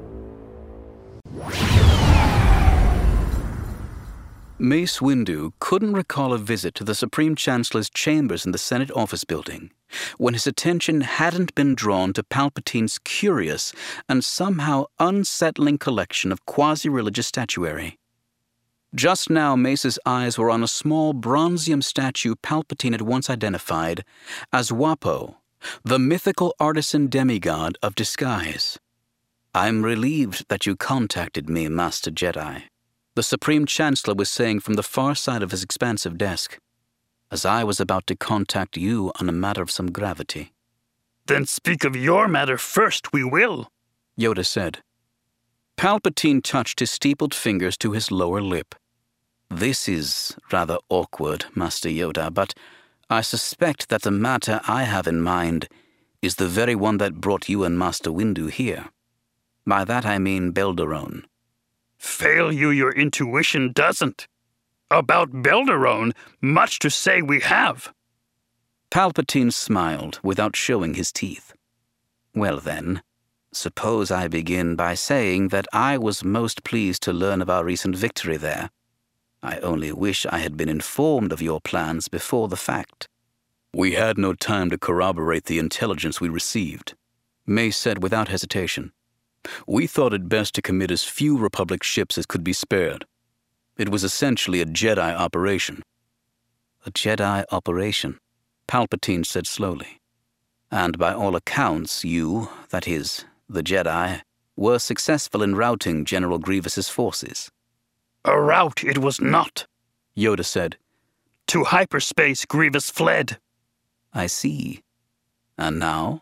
Speaker 1: Mace Windu couldn't recall a visit to the Supreme Chancellor's chambers in the Senate office building when his attention hadn't been drawn to Palpatine's curious and somehow unsettling collection of quasi-religious statuary. Just now, Mace's eyes were on a small bronzium statue Palpatine had once identified as Wapo, the mythical artisan demigod of disguise. "I'm relieved that you contacted me, Master Jedi," the Supreme Chancellor was saying from the far side of his expansive desk, "as I was about to contact you on a matter of some gravity."
Speaker 4: "Then speak of your matter first, we will,"
Speaker 1: Yoda said. Palpatine touched his steepled fingers to his lower lip. "This is rather awkward, Master Yoda, but I suspect that the matter I have in mind is the very one that brought you and Master Windu here. By that I mean Belderone."
Speaker 4: "Fail you, your intuition doesn't. About Belderone, much to say we have."
Speaker 1: Palpatine smiled without showing his teeth. "Well then, suppose I begin by saying that I was most pleased to learn of our recent victory there. I only wish I had been informed of your plans before the fact." "We had no time to corroborate the intelligence we received," Mace said without hesitation. "We thought it best to commit as few Republic ships as could be spared. It was essentially a Jedi operation." "A Jedi operation," Palpatine said slowly. "And by all accounts, you, that is, the Jedi, were successful in routing General Grievous's forces."
Speaker 4: "A rout it was not,"
Speaker 1: Yoda said.
Speaker 4: "To hyperspace Grievous fled."
Speaker 1: "I see. And now?"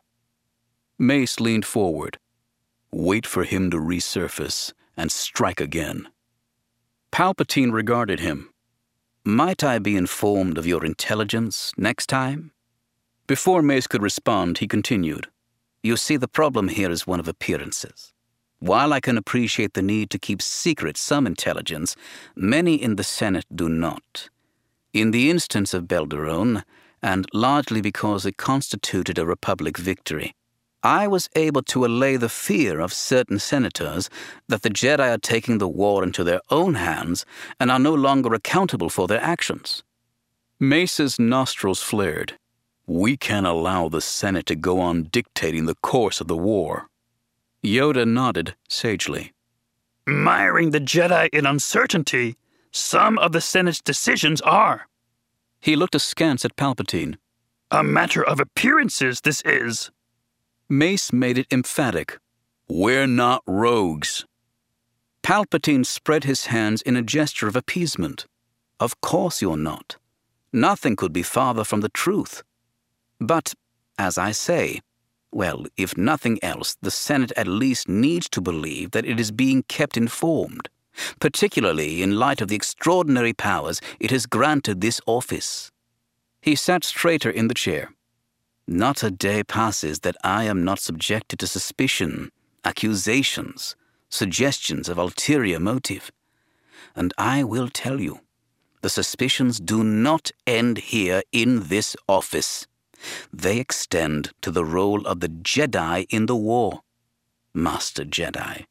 Speaker 1: Mace leaned forward. "Wait for him to resurface and strike again." Palpatine regarded him. "Might I be informed of your intelligence next time?" Before Mace could respond, he continued. "You see, the problem here is one of appearances. While I can appreciate the need to keep secret some intelligence, many in the Senate do not. In the instance of Belderone, and largely because it constituted a Republic victory, I was able to allay the fear of certain senators that the Jedi are taking the war into their own hands and are no longer accountable for their actions." Mace's nostrils flared. "We can't allow the Senate to go on dictating the course of the war." Yoda nodded sagely.
Speaker 4: "Miring the Jedi in uncertainty, some of the Senate's decisions are."
Speaker 1: He looked askance at Palpatine.
Speaker 4: "A matter of appearances, this is."
Speaker 1: Mace made it emphatic. "We're not rogues." Palpatine spread his hands in a gesture of appeasement. "Of course you're not. Nothing could be farther from the truth. But, as I say, well, if nothing else, the Senate at least needs to believe that it is being kept informed, particularly in light of the extraordinary powers it has granted this office." He sat straighter in the chair. "Not a day passes that I am not subjected to suspicion, accusations, suggestions of ulterior motive. And I will tell you, the suspicions do not end here in this office. They extend to the role of the Jedi in the war. Master Jedi,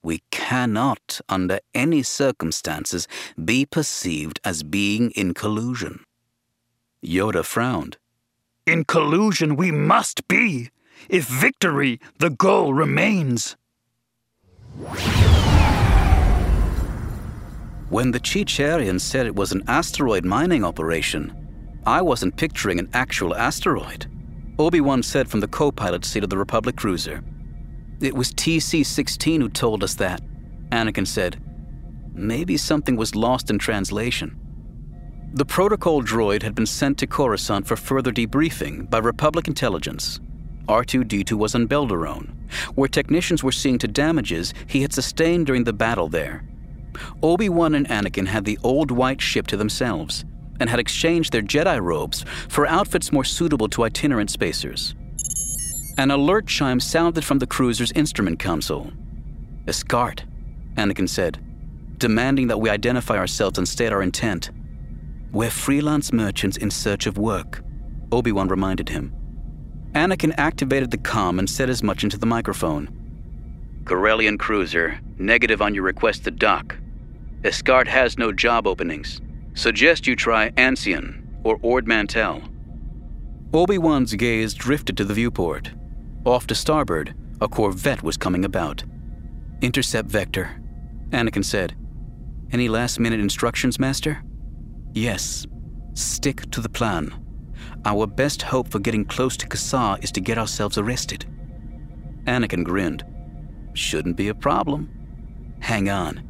Speaker 1: We cannot, under any circumstances, be perceived as being in collusion. Yoda frowned.
Speaker 4: In collusion we must be, if victory the goal remains.
Speaker 1: When the Chicharian said it was an asteroid mining operation, I wasn't picturing an actual asteroid, Obi-Wan said from the co-pilot seat of the Republic cruiser. It was TC-16 who told us that, Anakin said. Maybe something was lost in translation. The protocol droid had been sent to Coruscant for further debriefing by Republic intelligence. R2-D2 was on Belderone, where technicians were seeing to damages he had sustained during the battle there. Obi-Wan and Anakin had the old white ship to themselves and had exchanged their Jedi robes for outfits more suitable to itinerant spacers. An alert chime sounded from the cruiser's instrument console. Escart, Anakin said, demanding that we identify ourselves and state our intent. We're freelance merchants in search of work, Obi-Wan reminded him. Anakin activated the comm and said as much into the microphone. Corellian cruiser, negative on your request to dock. Escart has no job openings. Suggest you try Ancien or Ord Mantell. Obi-Wan's gaze drifted to the viewport. Off to starboard, a Corvette was coming about. Intercept vector, Anakin said. Any last-minute instructions, Master? Yes. Stick to the plan. Our best hope for getting close to Kassar is to get ourselves arrested. Anakin grinned. Shouldn't be a problem. Hang on.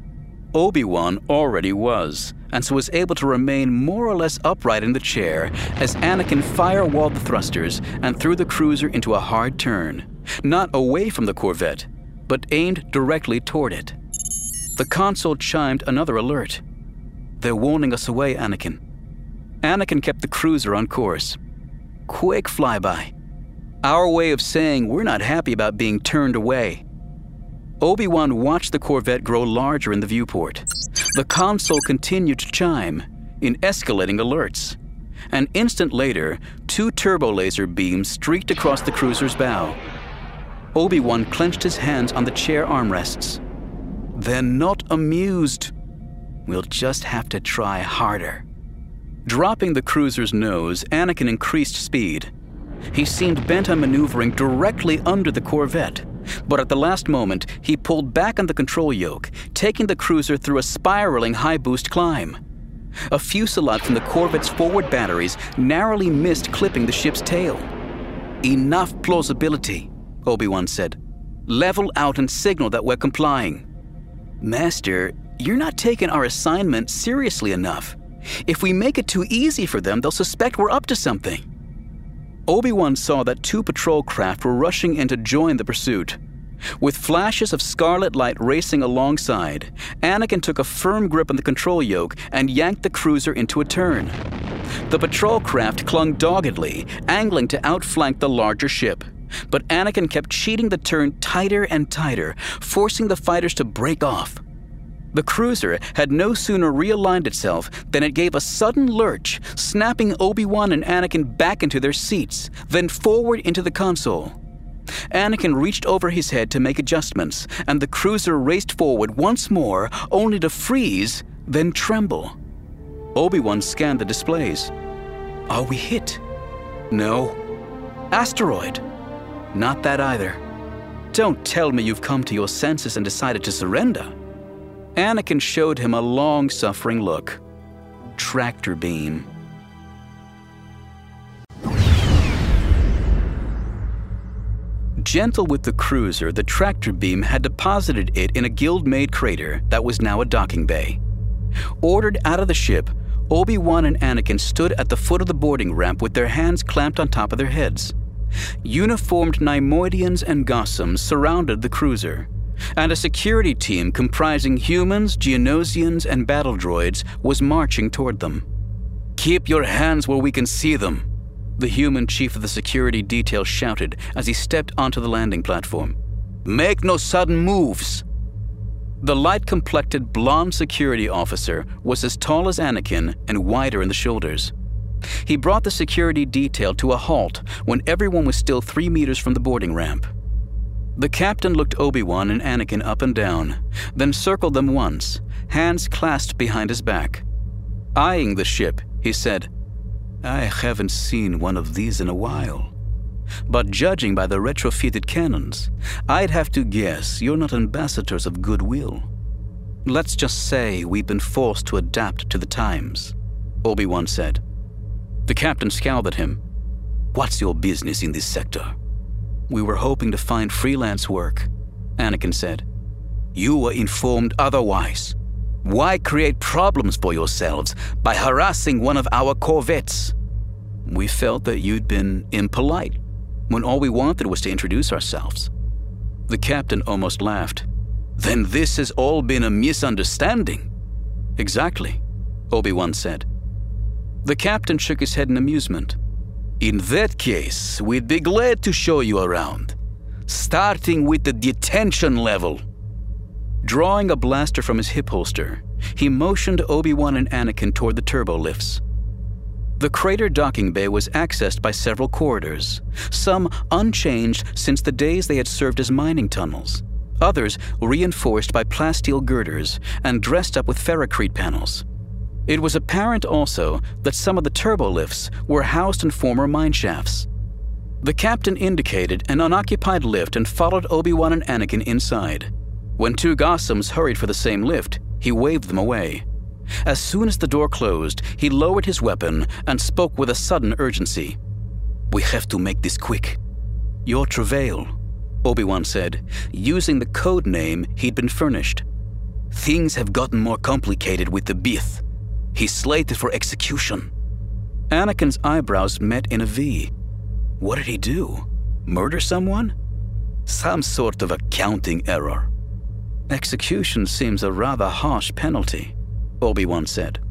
Speaker 1: Obi-Wan already was, and so was able to remain more or less upright in the chair as Anakin firewalled the thrusters and threw the cruiser into a hard turn, not away from the Corvette, but aimed directly toward it. The console chimed another alert. They're warning us away, Anakin. Anakin kept the cruiser on course. Quick flyby. Our way of saying we're not happy about being turned away. Obi-Wan watched the Corvette grow larger in the viewport. The console continued to chime, in escalating alerts. An instant later, 2 turbo laser beams streaked across the cruiser's bow. Obi-Wan clenched his hands on the chair armrests. They're not amused. We'll just have to try harder. Dropping the cruiser's nose, Anakin increased speed. He seemed bent on maneuvering directly under the Corvette, but at the last moment, he pulled back on the control yoke, taking the cruiser through a spiraling high-boost climb. A fusillade from the Corvette's forward batteries narrowly missed clipping the ship's tail. Enough plausibility, Obi-Wan said. Level out and signal that we're complying. Master, you're not taking our assignment seriously enough. If we make it too easy for them, they'll suspect we're up to something. Obi-Wan saw that 2 patrol craft were rushing in to join the pursuit. With flashes of scarlet light racing alongside, Anakin took a firm grip on the control yoke and yanked the cruiser into a turn. The patrol craft clung doggedly, angling to outflank the larger ship. But Anakin kept cheating the turn tighter and tighter, forcing the fighters to break off. The cruiser had no sooner realigned itself than it gave a sudden lurch, snapping Obi-Wan and Anakin back into their seats, then forward into the console. Anakin reached over his head to make adjustments, and the cruiser raced forward once more, only to freeze, then tremble. Obi-Wan scanned the displays. Are we hit? No. Asteroid? Not that either. Don't tell me you've come to your senses and decided to surrender. Anakin showed him a long-suffering look. Tractor beam. Gentle with the cruiser, the tractor beam had deposited it in a guild-made crater that was now a docking bay. Ordered out of the ship, Obi-Wan and Anakin stood at the foot of the boarding ramp with their hands clamped on top of their heads. Uniformed Neimoidians and Gossams surrounded the cruiser, and a security team comprising humans, Geonosians, and battle droids was marching toward them. Keep your hands where we can see them, the human chief of the security detail shouted as he stepped onto the landing platform. Make no sudden moves. The light-complected blonde security officer was as tall as Anakin and wider in the shoulders. He brought the security detail to a halt when everyone was still 3 meters from the boarding ramp. The captain looked Obi-Wan and Anakin up and down, then circled them once, hands clasped behind his back. Eyeing the ship, he said, "I haven't seen one of these in a while. But judging by the retrofitted cannons, I'd have to guess you're not ambassadors of goodwill. Let's just say we've been forced to adapt to the times," Obi-Wan said. The captain scowled at him. "What's your business in this sector?" "We were hoping to find freelance work," Anakin said. "You were informed otherwise. Why create problems for yourselves by harassing one of our corvettes?" "We felt that you'd been impolite when all we wanted was to introduce ourselves." The captain almost laughed. "Then this has all been a misunderstanding." "Exactly," Obi-Wan said. The captain shook his head in amusement. "In that case, we'd be glad to show you around, starting with the detention level." Drawing a blaster from his hip holster, he motioned Obi-Wan and Anakin toward the turbo lifts. The crater docking bay was accessed by several corridors, some unchanged since the days they had served as mining tunnels, others reinforced by plasteel girders and dressed up with ferrocrete panels. It was apparent also that some of the turbo lifts were housed in former mine shafts. The captain indicated an unoccupied lift and followed Obi-Wan and Anakin inside. When two Gossams hurried for the same lift, he waved them away. As soon as the door closed, he lowered his weapon and spoke with a sudden urgency. "We have to make this quick." "You're Travail," Obi-Wan said, using the code name he'd been furnished. "Things have gotten more complicated with the Bith. He's slated for execution." Anakin's eyebrows met in a V. What did he do? Murder someone? Some sort of accounting error. "Execution seems a rather harsh penalty," Obi-Wan said.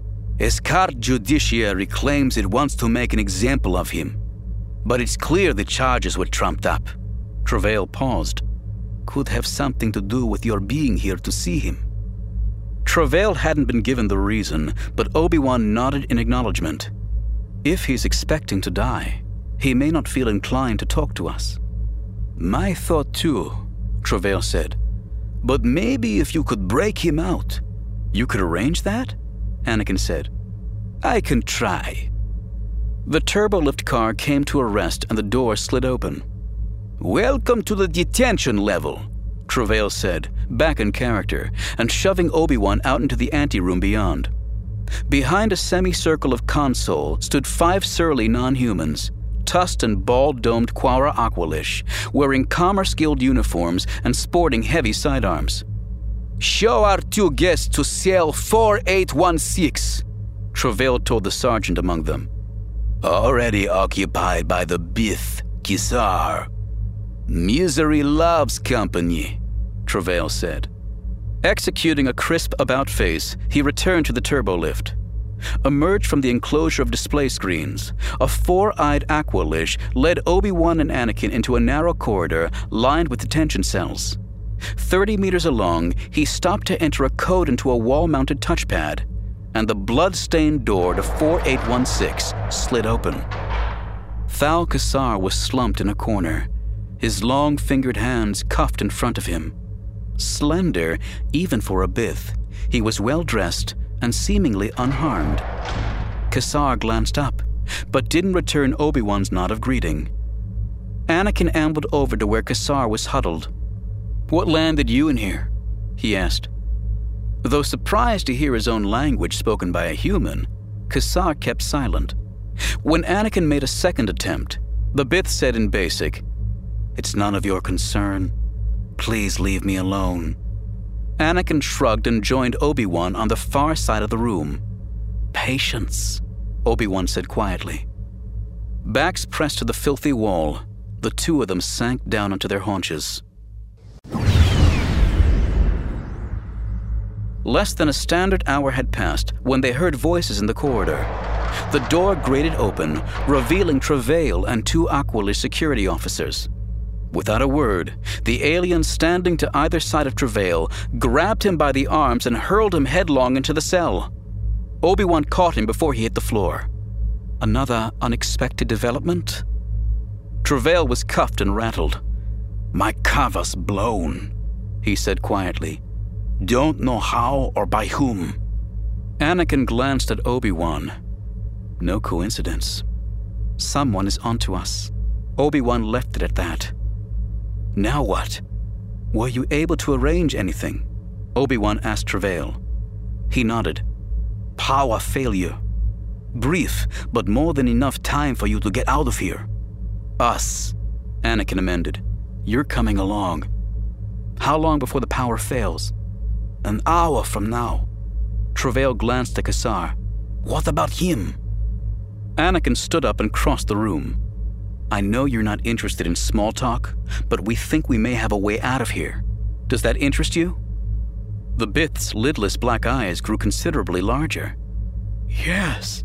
Speaker 1: "Escart Judiciary claims it wants to make an example of him, but it's clear the charges were trumped up." Travail paused. "Could have something to do with your being here to see him." Travail hadn't been given the reason, but Obi-Wan nodded in acknowledgement. "If he's expecting to die, he may not feel inclined to talk to us." "My thought too," Travail said. "But maybe if you could break him out." "You could arrange that?" Anakin said. "I can try." The turbolift car came to a rest and the door slid open. "Welcome to the detention level," Travail said, back in character, and shoving Obi-Wan out into the anteroom beyond. Behind a semicircle of console stood 5 surly non-humans, tusked and bald-domed Quara Aqualish, wearing Commerce Guild uniforms and sporting heavy sidearms. "Show our 2 guests to cell 4816, Travail told the sergeant among them. "Already occupied by the Bith, Kisar. Misery loves company," Travail said. Executing a crisp about-face, he returned to the turbolift. Emerged from the enclosure of display screens, a 4-eyed Aqualish led Obi-Wan and Anakin into a narrow corridor lined with detention cells. 30 meters along, he stopped to enter a code into a wall-mounted touchpad, and the blood-stained door to 4816 slid open. Thal Kassar was slumped in a corner, his long-fingered hands cuffed in front of him. Slender, even for a Bith, he was well-dressed and seemingly unharmed. Kassar glanced up, but didn't return Obi-Wan's nod of greeting. Anakin ambled over to where Kassar was huddled. "What landed you in here?" he asked. Though surprised to hear his own language spoken by a human, Kassar kept silent. When Anakin made a second attempt, the Bith said in Basic, "It's none of your concern. Please leave me alone." Anakin shrugged and joined Obi-Wan on the far side of the room. "Patience," Obi-Wan said quietly. Backs pressed to the filthy wall, the 2 of them sank down onto their haunches. Less than a standard hour had passed when they heard voices in the corridor. The door grated open, revealing Travail and 2 Aqualish security officers. Without a word, the alien standing to either side of Travail grabbed him by the arms and hurled him headlong into the cell. Obi-Wan caught him before he hit the floor. Another unexpected development? Travail was cuffed and rattled.
Speaker 6: My cover's blown, he said quietly. Don't know how or by whom.
Speaker 1: Anakin glanced at Obi-Wan. No coincidence. Someone is onto us. Obi-Wan left it at that. Now what? Were you able to arrange anything? Obi-Wan asked Travail. He nodded. Power failure. Brief, but more than enough time for you to get out of here. Us, Anakin amended. You're coming along. How long before the power fails? An hour from now. Travail glanced at Kassar. What about him? Anakin stood up and crossed the room. I know you're not interested in small talk, but we think we may have a way out of here. Does that interest you? The Bith's lidless black eyes grew considerably larger.
Speaker 6: Yes.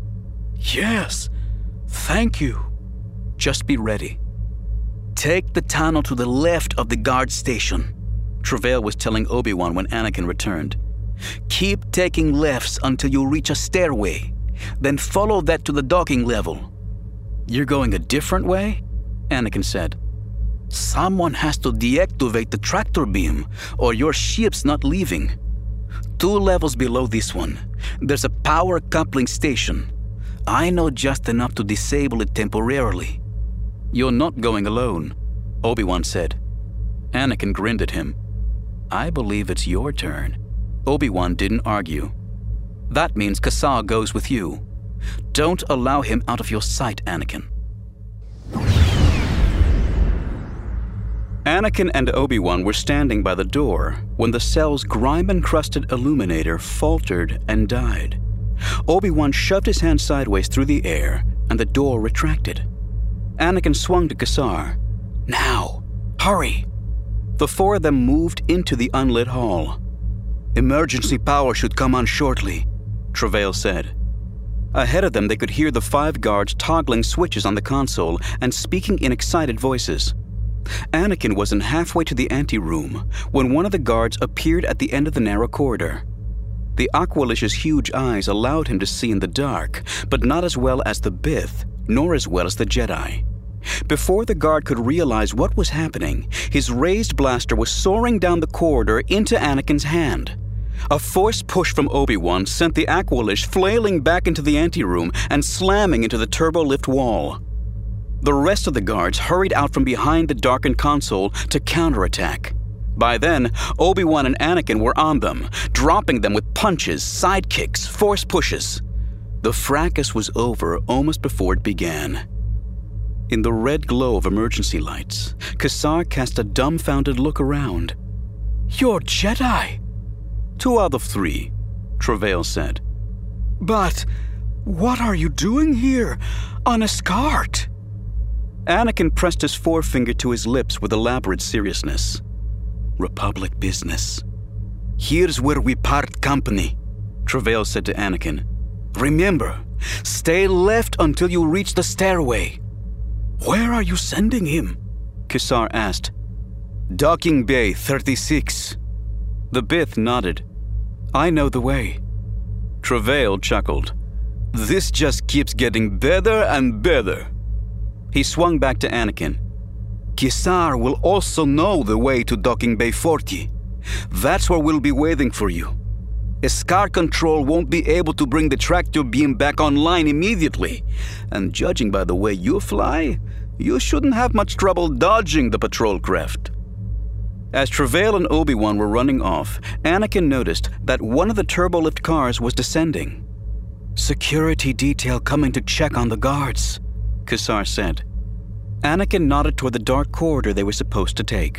Speaker 6: Thank you.
Speaker 1: Just be ready. Take the tunnel to the left of the guard station, Travail was telling Obi-Wan when Anakin returned. Keep taking lefts until you reach a stairway, then follow that to the docking level. You're going a different way? Anakin said. Someone has to deactivate the tractor beam, or your ship's not leaving. 2 levels below this one, there's a power coupling station. I know just enough to disable it temporarily. You're not going alone, Obi-Wan said. Anakin grinned at him. I believe it's your turn. Obi-Wan didn't argue. That means Kassar goes with you. Don't allow him out of your sight, Anakin. Anakin and Obi-Wan were standing by the door when the cell's grime-encrusted illuminator faltered and died. Obi-Wan shoved his hand sideways through the air, and the door retracted. Anakin swung to Kassar. Now, hurry! The 4 of them moved into the unlit hall. Emergency power should come on shortly, Travail said. Ahead of them, they could hear the 5 guards toggling switches on the console and speaking in excited voices. Anakin wasn't halfway to the anteroom when one of the guards appeared at the end of the narrow corridor. The Aqualish's huge eyes allowed him to see in the dark, but not as well as the Bith, nor as well as the Jedi. Before the guard could realize what was happening, his raised blaster was soaring down the corridor into Anakin's hand. A forced push from Obi-Wan sent the Aqualish flailing back into the anteroom and slamming into the turbolift wall. The rest of the guards hurried out from behind the darkened console to counterattack. By then, Obi-Wan and Anakin were on them, dropping them with punches, side kicks, force pushes. The fracas was over almost before it began. In the red glow of emergency lights, Kassar cast a dumbfounded look around. You're Jedi! 2 out of 3, Travail said. But what are you doing here on Escart? Anakin pressed his forefinger to his lips with elaborate seriousness. Republic business. Here's where we part company, Travail said to Anakin. Remember, stay left until you reach the stairway. Where are you sending him? Kassar asked. Docking Bay 36. The Bith nodded. I know the way. Travail chuckled. This just keeps getting better and better. He swung back to Anakin. Kassar will also know the way to Docking Bay 40. That's where we'll be waiting for you. Escart Control won't be able to bring the tractor beam back online immediately, and judging by the way you fly, you shouldn't have much trouble dodging the patrol craft. As Travail and Obi-Wan were running off, Anakin noticed that one of the turbolift cars was descending. Security detail coming to check on the guards, Kassar said. Anakin nodded toward the dark corridor they were supposed to take.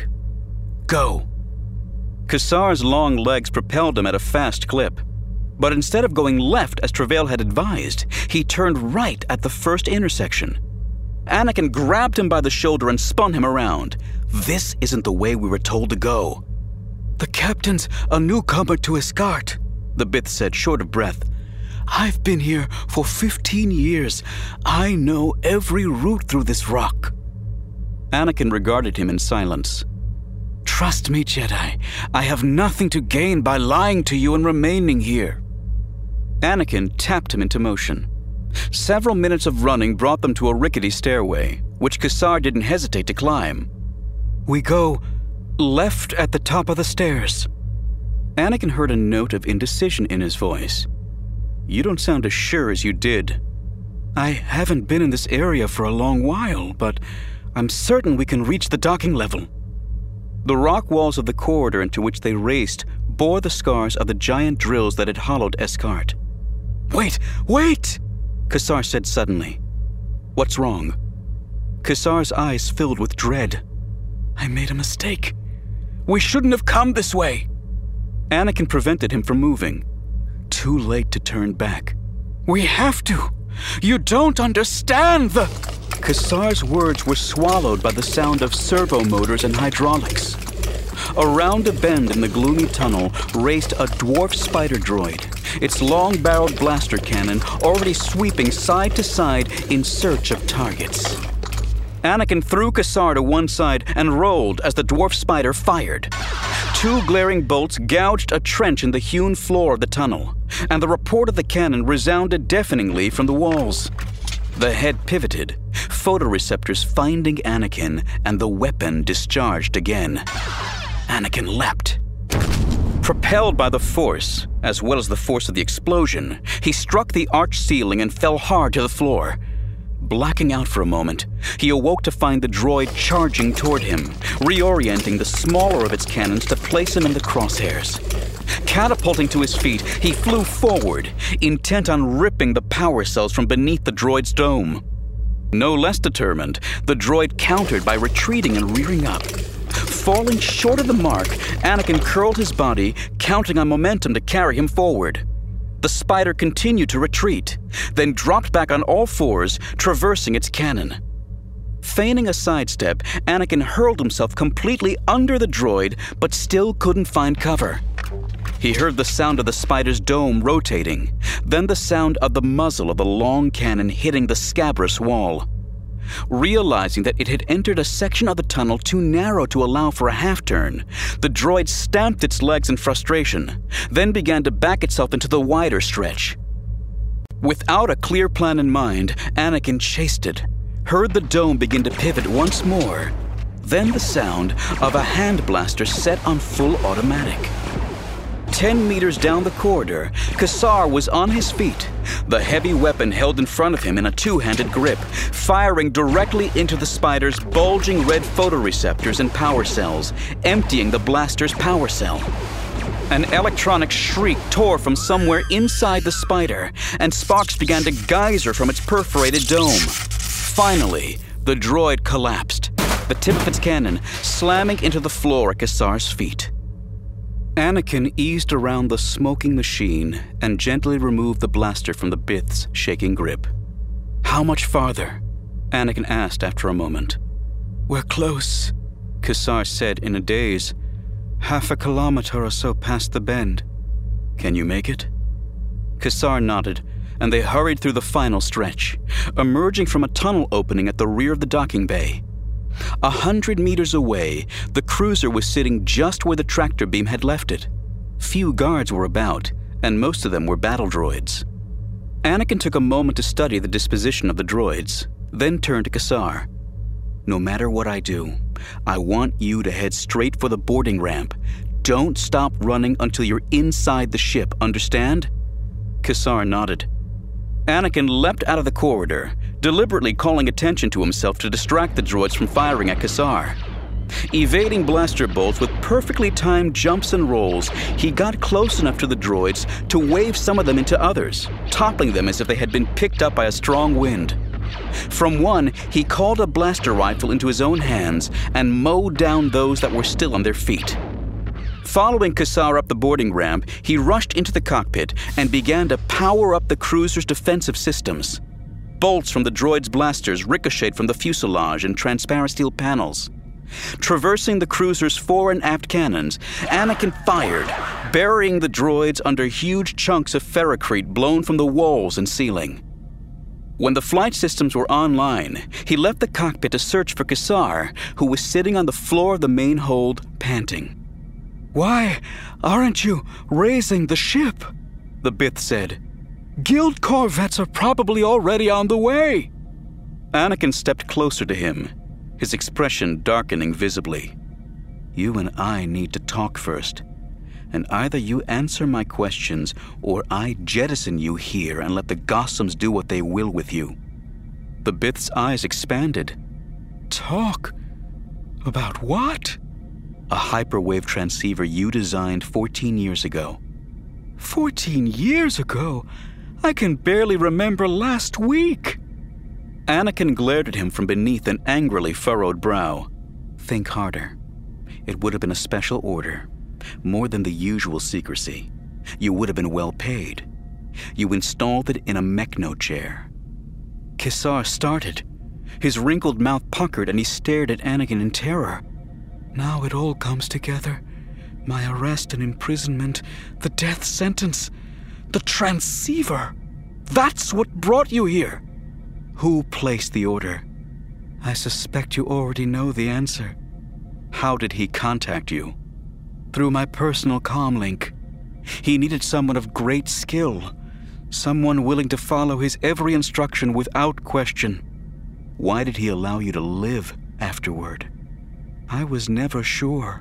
Speaker 1: Go. Kassar's long legs propelled him at a fast clip. But instead of going left as Travail had advised, he turned right at the first intersection. Anakin grabbed him by the shoulder and spun him around. This isn't the way we were told to go. The captain's a newcomer to Escart, the Bith said, short of breath. I've been here for 15 years. I know every route through this rock. Anakin regarded him in silence. Trust me, Jedi. I have nothing to gain by lying to you and remaining here. Anakin tapped him into motion. Several minutes of running brought them to a rickety stairway, which Kassar didn't hesitate to climb. We go left at the top of the stairs. Anakin heard a note of indecision in his voice. You don't sound as sure as you did. I haven't been in this area for a long while, but I'm certain we can reach the docking level. The rock walls of the corridor into which they raced bore the scars of the giant drills that had hollowed Escart. Wait! Kassar said suddenly. What's wrong? Kassar's eyes filled with dread. I made a mistake. We shouldn't have come this way. Anakin prevented him from moving. Too late to turn back. We have to. You don't understand the... Kassar's words were swallowed by the sound of servo motors and hydraulics. Around a bend in the gloomy tunnel raced a dwarf spider droid, its long-barreled blaster cannon already sweeping side to side in search of targets. Anakin threw Kassar to one side and rolled as the dwarf spider fired. 2 glaring bolts gouged a trench in the hewn floor of the tunnel, and the report of the cannon resounded deafeningly from the walls. The head pivoted, photoreceptors finding Anakin, and the weapon discharged again. Anakin leapt. Propelled by the Force, as well as the force of the explosion, he struck the arched ceiling and fell hard to the floor. Blacking out for a moment, he awoke to find the droid charging toward him, reorienting the smaller of its cannons to place him in the crosshairs. Catapulting to his feet, he flew forward, intent on ripping the power cells from beneath the droid's dome. No less determined, the droid countered by retreating and rearing up. Falling short of the mark, Anakin curled his body, counting on momentum to carry him forward. The spider continued to retreat, then dropped back on all fours, traversing its cannon. Feigning a sidestep, Anakin hurled himself completely under the droid, but still couldn't find cover. He heard the sound of the spider's dome rotating, then the sound of the muzzle of the long cannon hitting the scabrous wall. Realizing that it had entered a section of the tunnel too narrow to allow for a half-turn, the droid stamped its legs in frustration, then began to back itself into the wider stretch. Without a clear plan in mind, Anakin chased it, heard the dome begin to pivot once more, then the sound of a hand blaster set on full automatic. 10 meters down the corridor, Kassar was on his feet, the heavy weapon held in front of him in a 2-handed grip, firing directly into the spider's bulging red photoreceptors and power cells, emptying the blaster's power cell. An electronic shriek tore from somewhere inside the spider, and sparks began to geyser from its perforated dome. Finally, the droid collapsed, the tip of its cannon slamming into the floor at Kassar's feet. Anakin eased around the smoking machine and gently removed the blaster from the Bith's shaking grip. How much farther? Anakin asked after a moment. We're close, Kassar said in a daze. 1/2 kilometer or so past the bend. Can you make it? Kassar nodded, and they hurried through the final stretch, emerging from a tunnel opening at the rear of the docking bay. 100 meters away, the cruiser was sitting just where the tractor beam had left it. Few guards were about, and most of them were battle droids. Anakin took a moment to study the disposition of the droids, then turned to Kassar. No matter what I do, I want you to head straight for the boarding ramp. Don't stop running until you're inside the ship, understand? Kassar nodded. Anakin leapt out of the corridor, deliberately calling attention to himself to distract the droids from firing at Kassar. Evading blaster bolts with perfectly timed jumps and rolls, he got close enough to the droids to wave some of them into others, toppling them as if they had been picked up by a strong wind. From one, he called a blaster rifle into his own hands and mowed down those that were still on their feet. Following Kassar up the boarding ramp, he rushed into the cockpit and began to power up the cruiser's defensive systems. Bolts from the droid's blasters ricocheted from the fuselage and transparent steel panels. Traversing the cruiser's fore and aft cannons, Anakin fired, burying the droids under huge chunks of ferrocrete blown from the walls and ceiling. When the flight systems were online, he left the cockpit to search for Kassar, who was sitting on the floor of the main hold, panting. Why aren't you raising the ship? The Bith said. Guild corvettes are probably already on the way. Anakin stepped closer to him, his expression darkening visibly. You and I need to talk first. And either you answer my questions, or I jettison you here and let the Gossams do what they will with you. The Bith's eyes expanded.
Speaker 6: Talk? About what?
Speaker 1: A hyperwave transceiver you designed 14 years ago.
Speaker 6: 14 years ago? I can barely remember last week.
Speaker 1: Anakin glared at him from beneath an angrily furrowed brow. Think harder. It would have been a special order. More than the usual secrecy. You would have been well paid. You installed it in a Mechno chair.
Speaker 6: Kesar started. His wrinkled mouth puckered and he stared at Anakin in terror. Now it all comes together. My arrest and imprisonment, the death sentence, the transceiver. That's what brought you here.
Speaker 1: Who placed the order?
Speaker 6: I suspect you already know the answer.
Speaker 1: How did he contact you?
Speaker 6: Through my personal comlink. He needed someone of great skill, someone willing to follow his every instruction without question.
Speaker 1: Why did he allow you to live afterward?
Speaker 6: I was never sure.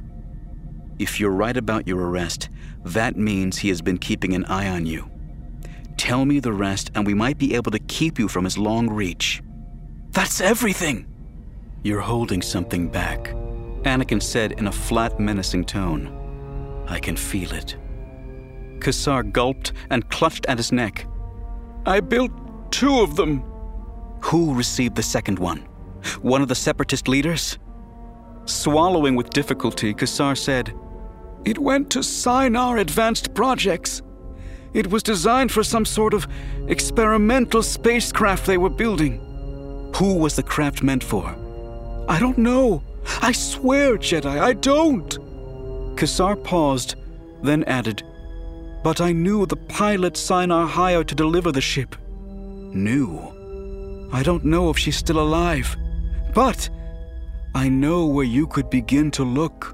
Speaker 1: If you're right about your arrest, that means he has been keeping an eye on you. Tell me the rest, and we might be able to keep you from his long reach.
Speaker 6: That's everything!
Speaker 1: You're holding something back, Anakin said in a flat, menacing tone. I can feel it.
Speaker 6: Kesar gulped and clutched at his neck. I built 2 of them.
Speaker 1: Who received the second one? One of the Separatist leaders?
Speaker 6: Swallowing with difficulty, Kesar said, It went to Sinar Advanced Projects. It was designed for some sort of experimental spacecraft they were building.
Speaker 1: Who was the craft meant for?
Speaker 6: I don't know. I swear, Jedi, I don't. Kesar paused, then added, But I knew the pilot Sinar hired to deliver the ship.
Speaker 1: Knew?
Speaker 6: I don't know if she's still alive, but I know where you could begin to look.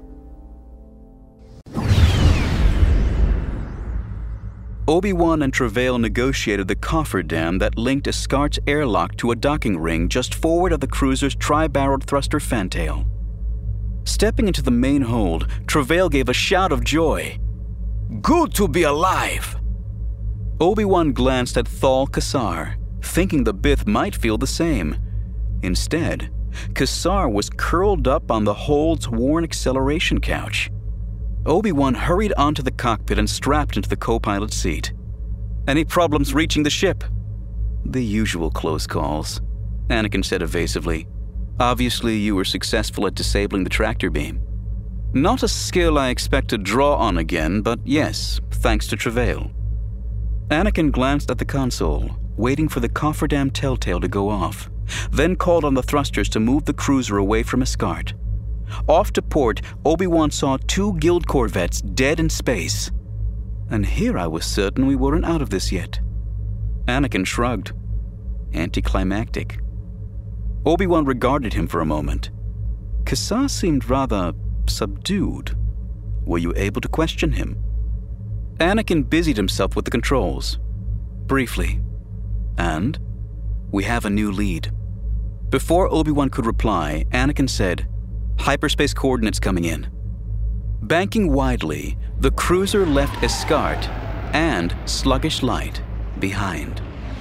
Speaker 1: Obi-Wan and Travail negotiated the cofferdam that linked Escart's airlock to a docking ring just forward of the cruiser's tri-barreled thruster fantail. Stepping into the main hold, Travail gave a shout of joy.
Speaker 6: Good to be alive!
Speaker 1: Obi-Wan glanced at Thal Kesar, thinking the Bith might feel the same. Instead, Kesar was curled up on the hold's worn acceleration couch. Obi-Wan hurried onto the cockpit and strapped into the co-pilot's seat.
Speaker 6: Any problems reaching the ship?
Speaker 1: The usual close calls, Anakin said evasively. Obviously, you were successful at disabling the tractor beam. Not a skill I expect to draw on again, but yes, thanks to Travail. Anakin glanced at the console, waiting for the cofferdam telltale to go off, then called on the thrusters to move the cruiser away from Escart. Off to port, Obi-Wan saw 2 guild corvettes dead in space. And here I was certain we weren't out of this yet. Anakin shrugged. Anticlimactic. Obi-Wan regarded him for a moment. Kesar seemed rather subdued. Were you able to question him? Anakin busied himself with the controls. Briefly. And? We have a new lead. Before Obi-Wan could reply, Anakin said, Hyperspace coordinates coming in. Banking widely, the cruiser left Escart and Sluggish Light behind.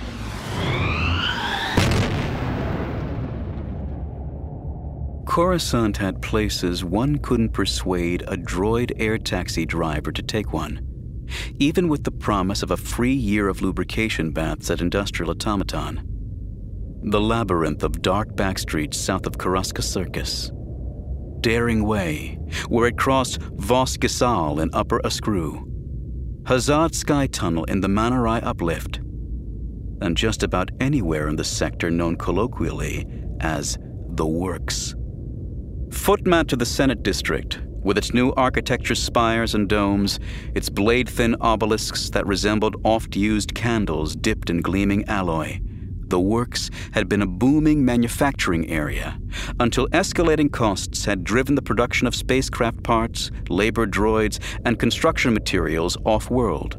Speaker 1: Coruscant had places one couldn't persuade a droid air taxi driver to take one, even with the promise of a free year of lubrication baths at Industrial Automaton. The labyrinth of dark backstreets south of Karaska Circus. Daring Way, where it crossed Vos Gisal in Upper Ascrew. Hazard Sky Tunnel in the Manarai Uplift. And just about anywhere in the sector known colloquially as the Works. Footmat to the Senate District, with its new architecture spires and domes, its blade-thin obelisks that resembled oft-used candles dipped in gleaming alloy. The Works had been a booming manufacturing area until escalating costs had driven the production of spacecraft parts, labor droids, and construction materials off-world.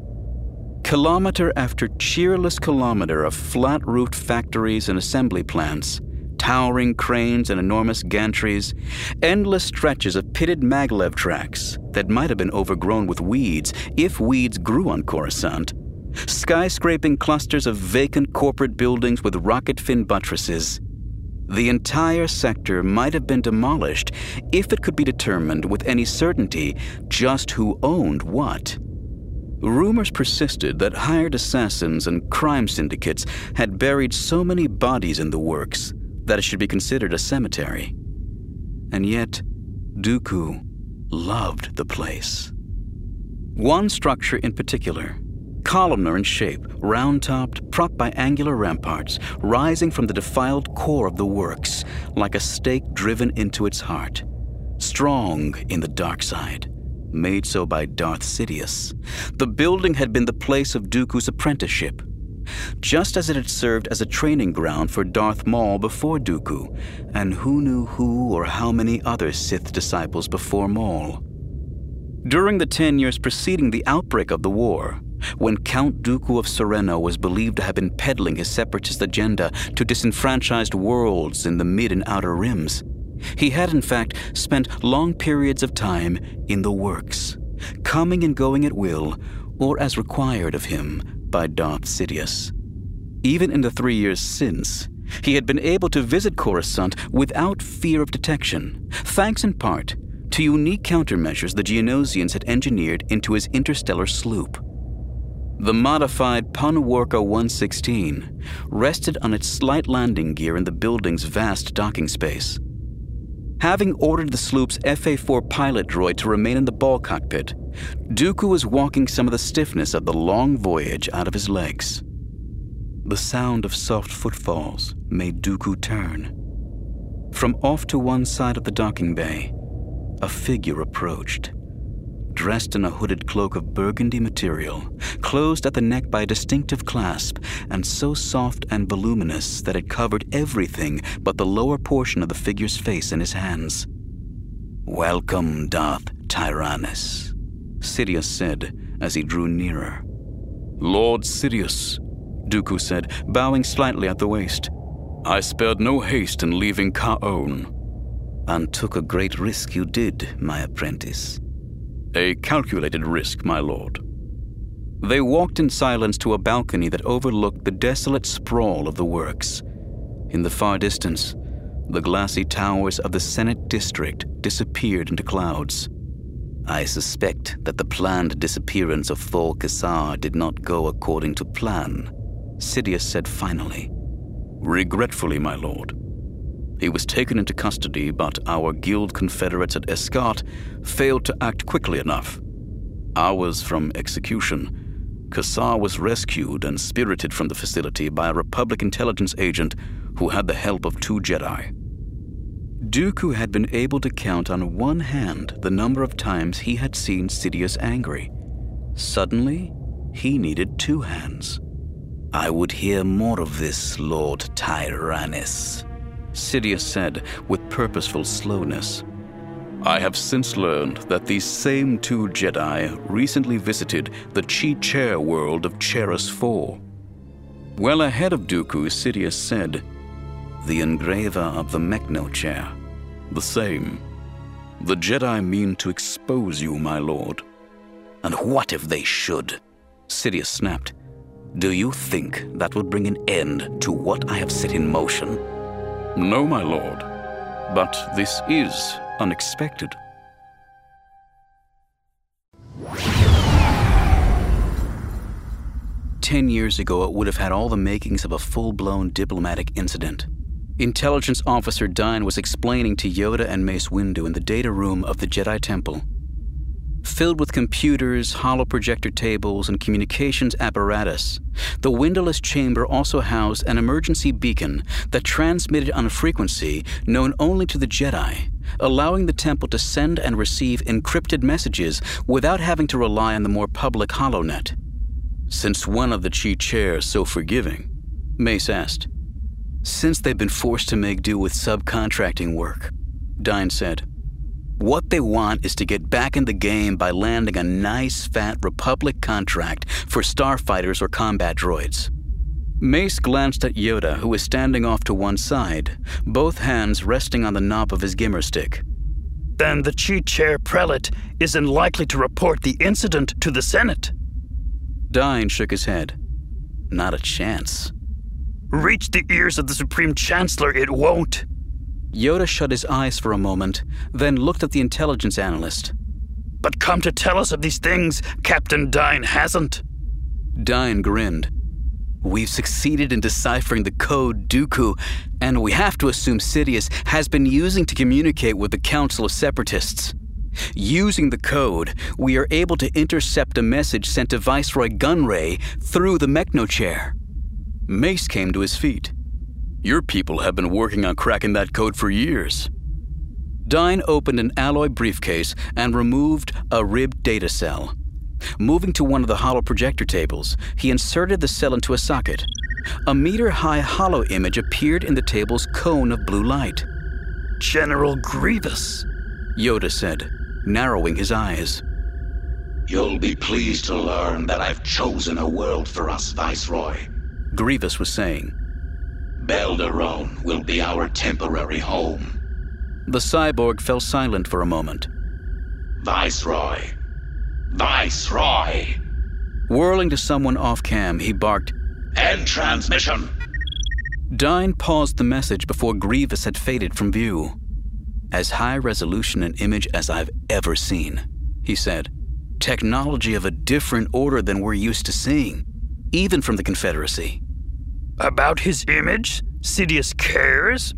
Speaker 1: Kilometer after cheerless kilometer of flat-roofed factories and assembly plants, towering cranes and enormous gantries, endless stretches of pitted maglev tracks that might have been overgrown with weeds if weeds grew on Coruscant, skyscraping clusters of vacant corporate buildings with rocket fin buttresses. The entire sector might have been demolished if it could be determined with any certainty just who owned what. Rumors persisted that hired assassins and crime syndicates had buried so many bodies in the works that it should be considered a cemetery. And yet, Dooku loved the place. One structure in particular, columnar in shape, round-topped, propped by angular ramparts, rising from the defiled core of the works like a stake driven into its heart, strong in the dark side, made so by Darth Sidious. The building had been the place of Dooku's apprenticeship, just as it had served as a training ground for Darth Maul before Dooku, and who knew who or how many other Sith disciples before Maul. During the 10 years preceding the outbreak of the war, when Count Dooku of Sereno was believed to have been peddling his separatist agenda to disenfranchised worlds in the mid and outer rims, he had in fact spent long periods of time in the works, coming and going at will, or as required of him by Darth Sidious. Even in the 3 years since, he had been able to visit Coruscant without fear of detection, thanks in part to unique countermeasures the Geonosians had engineered into his interstellar sloop. The modified Punwarka 116 rested on its slight landing gear in the building's vast docking space. Having ordered the sloop's FA-4 pilot droid to remain in the ball cockpit, Dooku was walking some of the stiffness of the long voyage out of his legs. The sound of soft footfalls made Dooku turn. From off to one side of the docking bay, a figure approached, dressed in a hooded cloak of burgundy material, closed at the neck by a distinctive clasp, and so soft and voluminous that it covered everything but the lower portion of the figure's face and his hands. "Welcome, Darth Tyrannus," Sidious said as he drew nearer.
Speaker 6: Lord Sidious, Dooku said, bowing slightly at the waist. I spared no haste in leaving Kaon.
Speaker 1: "And took a great risk you did, my apprentice."
Speaker 6: A calculated risk, my lord.
Speaker 1: They walked in silence to a balcony that overlooked the desolate sprawl of the works. In the far distance, the glassy towers of the Senate District disappeared into clouds. "I suspect that the planned disappearance of Thol Kassar did not go according to plan," Sidious said finally.
Speaker 6: "Regretfully, my lord. He was taken into custody, but our guild confederates at Escart failed to act quickly enough. Hours from execution, Kassar was rescued and spirited from the facility by a Republic intelligence agent who had the help of 2 Jedi." Dooku had been able to count on one hand the number of times he had seen Sidious angry. Suddenly, he needed 2 hands.
Speaker 2: "I would hear more of this, Lord Tyrannus,"
Speaker 1: Sidious said with purposeful slowness.
Speaker 6: "I have since learned that these same 2 Jedi recently visited the Chi Chair world of Cheras 4.
Speaker 1: Well ahead of Dooku, Sidious said,
Speaker 2: "The engraver of the Mechno chair."
Speaker 6: "The same. The Jedi mean to expose you, my lord."
Speaker 2: "And what if they should?"
Speaker 1: Sidious snapped.
Speaker 2: "Do you think that will bring an end to what I have set in motion?"
Speaker 6: "No, my lord. But this is unexpected."
Speaker 1: "10 years ago, it would have had all the makings of a full-blown diplomatic incident. Intelligence Officer Dine was explaining to Yoda and Mace Windu in the data room of the Jedi Temple. Filled with computers, holoprojector tables, and communications apparatus, the windowless chamber also housed an emergency beacon that transmitted on a frequency known only to the Jedi, allowing the temple to send and receive encrypted messages without having to rely on the more public HoloNet.
Speaker 6: "Since when are the Chi Chairs so forgiving?"
Speaker 1: Mace asked. "Since they've been forced to make do with subcontracting work," Dine said. "What they want is to get back in the game by landing a nice, fat Republic contract for starfighters or combat droids." Mace glanced at Yoda, who was standing off to one side, both hands resting on the knob of his gimmer stick.
Speaker 4: Then the Chi Chair Prelate isn't likely to report the incident to the Senate.
Speaker 1: Dine shook his head. Not a chance.
Speaker 4: Reach the ears of the Supreme Chancellor, it won't.
Speaker 1: Yoda shut his eyes for a moment, then looked at the intelligence analyst.
Speaker 4: But come to tell us of these things, Captain Dine hasn't.
Speaker 1: Dine grinned. We've succeeded in deciphering the code Dooku, and we have to assume Sidious has been using to communicate with the Council of Separatists. Using the code, we are able to intercept a message sent to Viceroy Gunray through the Mechno-Chair. Mace came to his feet. Your people have been working on cracking that code for years. Dine opened an alloy briefcase and removed a ribbed data cell. Moving to one of the holo projector tables, he inserted the cell into a socket. A meter-high holo image appeared in the table's cone of blue light.
Speaker 4: General Grievous,
Speaker 1: Yoda said, narrowing his eyes.
Speaker 3: You'll be pleased to learn that I've chosen a world for us, Viceroy.
Speaker 1: Grievous was saying.
Speaker 3: Belderone will be our temporary home.
Speaker 1: The cyborg fell silent for a moment.
Speaker 3: Viceroy! Viceroy!
Speaker 1: Whirling to someone off-cam, he barked,
Speaker 3: End transmission!
Speaker 1: Dine paused the message before Grievous had faded from view. As high-resolution an image as I've ever seen, he said. Technology of a different order than we're used to seeing, even from the Confederacy.
Speaker 4: About his image? Sidious cares?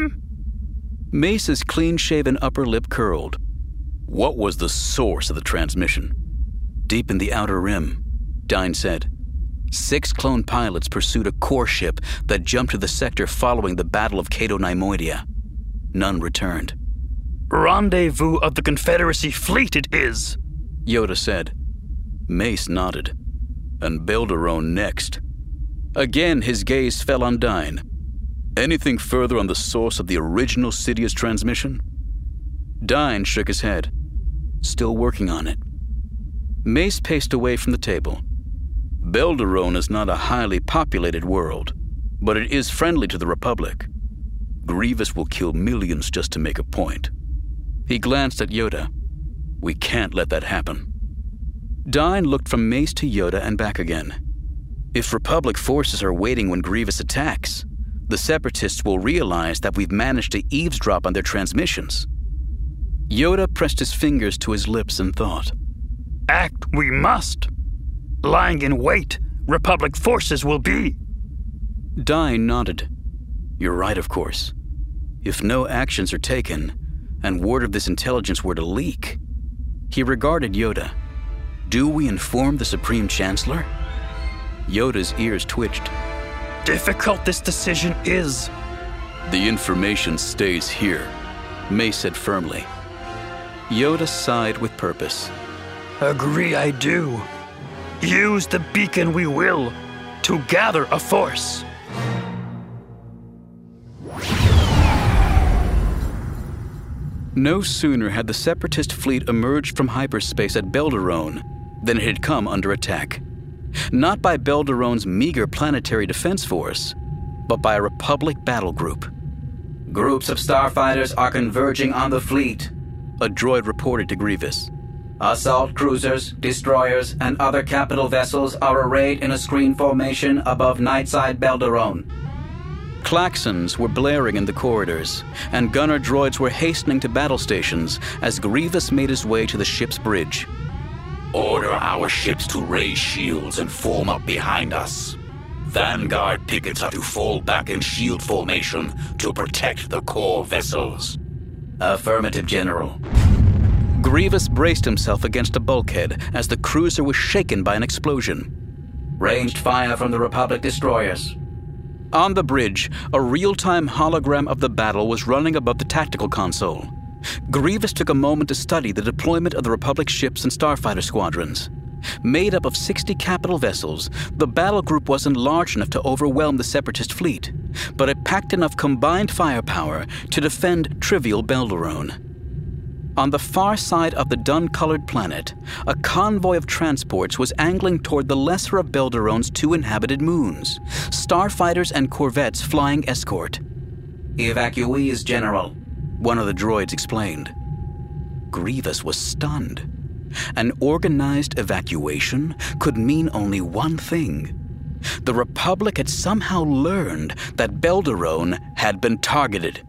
Speaker 1: Mace's clean-shaven upper lip curled. What was the source of the transmission? Deep in the Outer Rim, Dine said. 6 clone pilots pursued a core ship that jumped to the sector following the Battle of Cato Neimoidia. None returned.
Speaker 4: Rendezvous of the Confederacy fleet it is,
Speaker 1: Yoda said. Mace nodded. And Belderone next. Again his gaze fell on Dine. Anything further on the source of the original Sidious transmission? Dine shook his head. Still working on it. Mace paced away from the table. Belderone is not a highly populated world, but it is friendly to the Republic. Grievous will kill millions just to make a point. He glanced at Yoda. We can't let that happen. Dine looked from Mace to Yoda and back again. If Republic forces are waiting when Grievous attacks, the Separatists will realize that we've managed to eavesdrop on their transmissions. Yoda pressed his fingers to his lips and thought.
Speaker 4: Act we must. Lying in wait, Republic forces will be.
Speaker 1: Dine nodded. You're right, of course. If no actions are taken, and word of this intelligence were to leak, he regarded Yoda. Do we inform the Supreme Chancellor? Yoda's ears twitched.
Speaker 4: Difficult this decision is.
Speaker 1: The information stays here, Mace said firmly. Yoda sighed with purpose.
Speaker 4: Agree I do. Use the beacon we will to gather a force.
Speaker 1: No sooner had the Separatist fleet emerged from hyperspace at Belderone than it had come under attack. Not by Belderone's meager planetary defense force, but by a Republic battle group.
Speaker 2: Groups of starfighters are converging on the fleet,
Speaker 1: a droid reported to Grievous.
Speaker 2: Assault cruisers, destroyers, and other capital vessels are arrayed in a screen formation above Nightside Belderone.
Speaker 1: Klaxons were blaring in the corridors, and gunner droids were hastening to battle stations as Grievous made his way to the ship's bridge.
Speaker 3: Order our ships to raise shields and form up behind us. Vanguard pickets are to fall back in shield formation to protect the core vessels.
Speaker 2: Affirmative, General.
Speaker 1: Grievous braced himself against a bulkhead as the cruiser was shaken by an explosion.
Speaker 2: Ranged fire from the Republic destroyers.
Speaker 1: On the bridge, a real-time hologram of the battle was running above the tactical console. Grievous took a moment to study the deployment of the Republic ships and starfighter squadrons. Made up of 60 capital vessels, the battle group wasn't large enough to overwhelm the Separatist fleet, but it packed enough combined firepower to defend trivial Belderone. On the far side of the dun-colored planet, a convoy of transports was angling toward the lesser of Belderone's 2 inhabited moons, starfighters and corvettes flying escort.
Speaker 2: Evacuees, General,
Speaker 1: one of the droids explained. Grievous was stunned. An organized evacuation could mean only one thing. The Republic had somehow learned that Belderone had been targeted.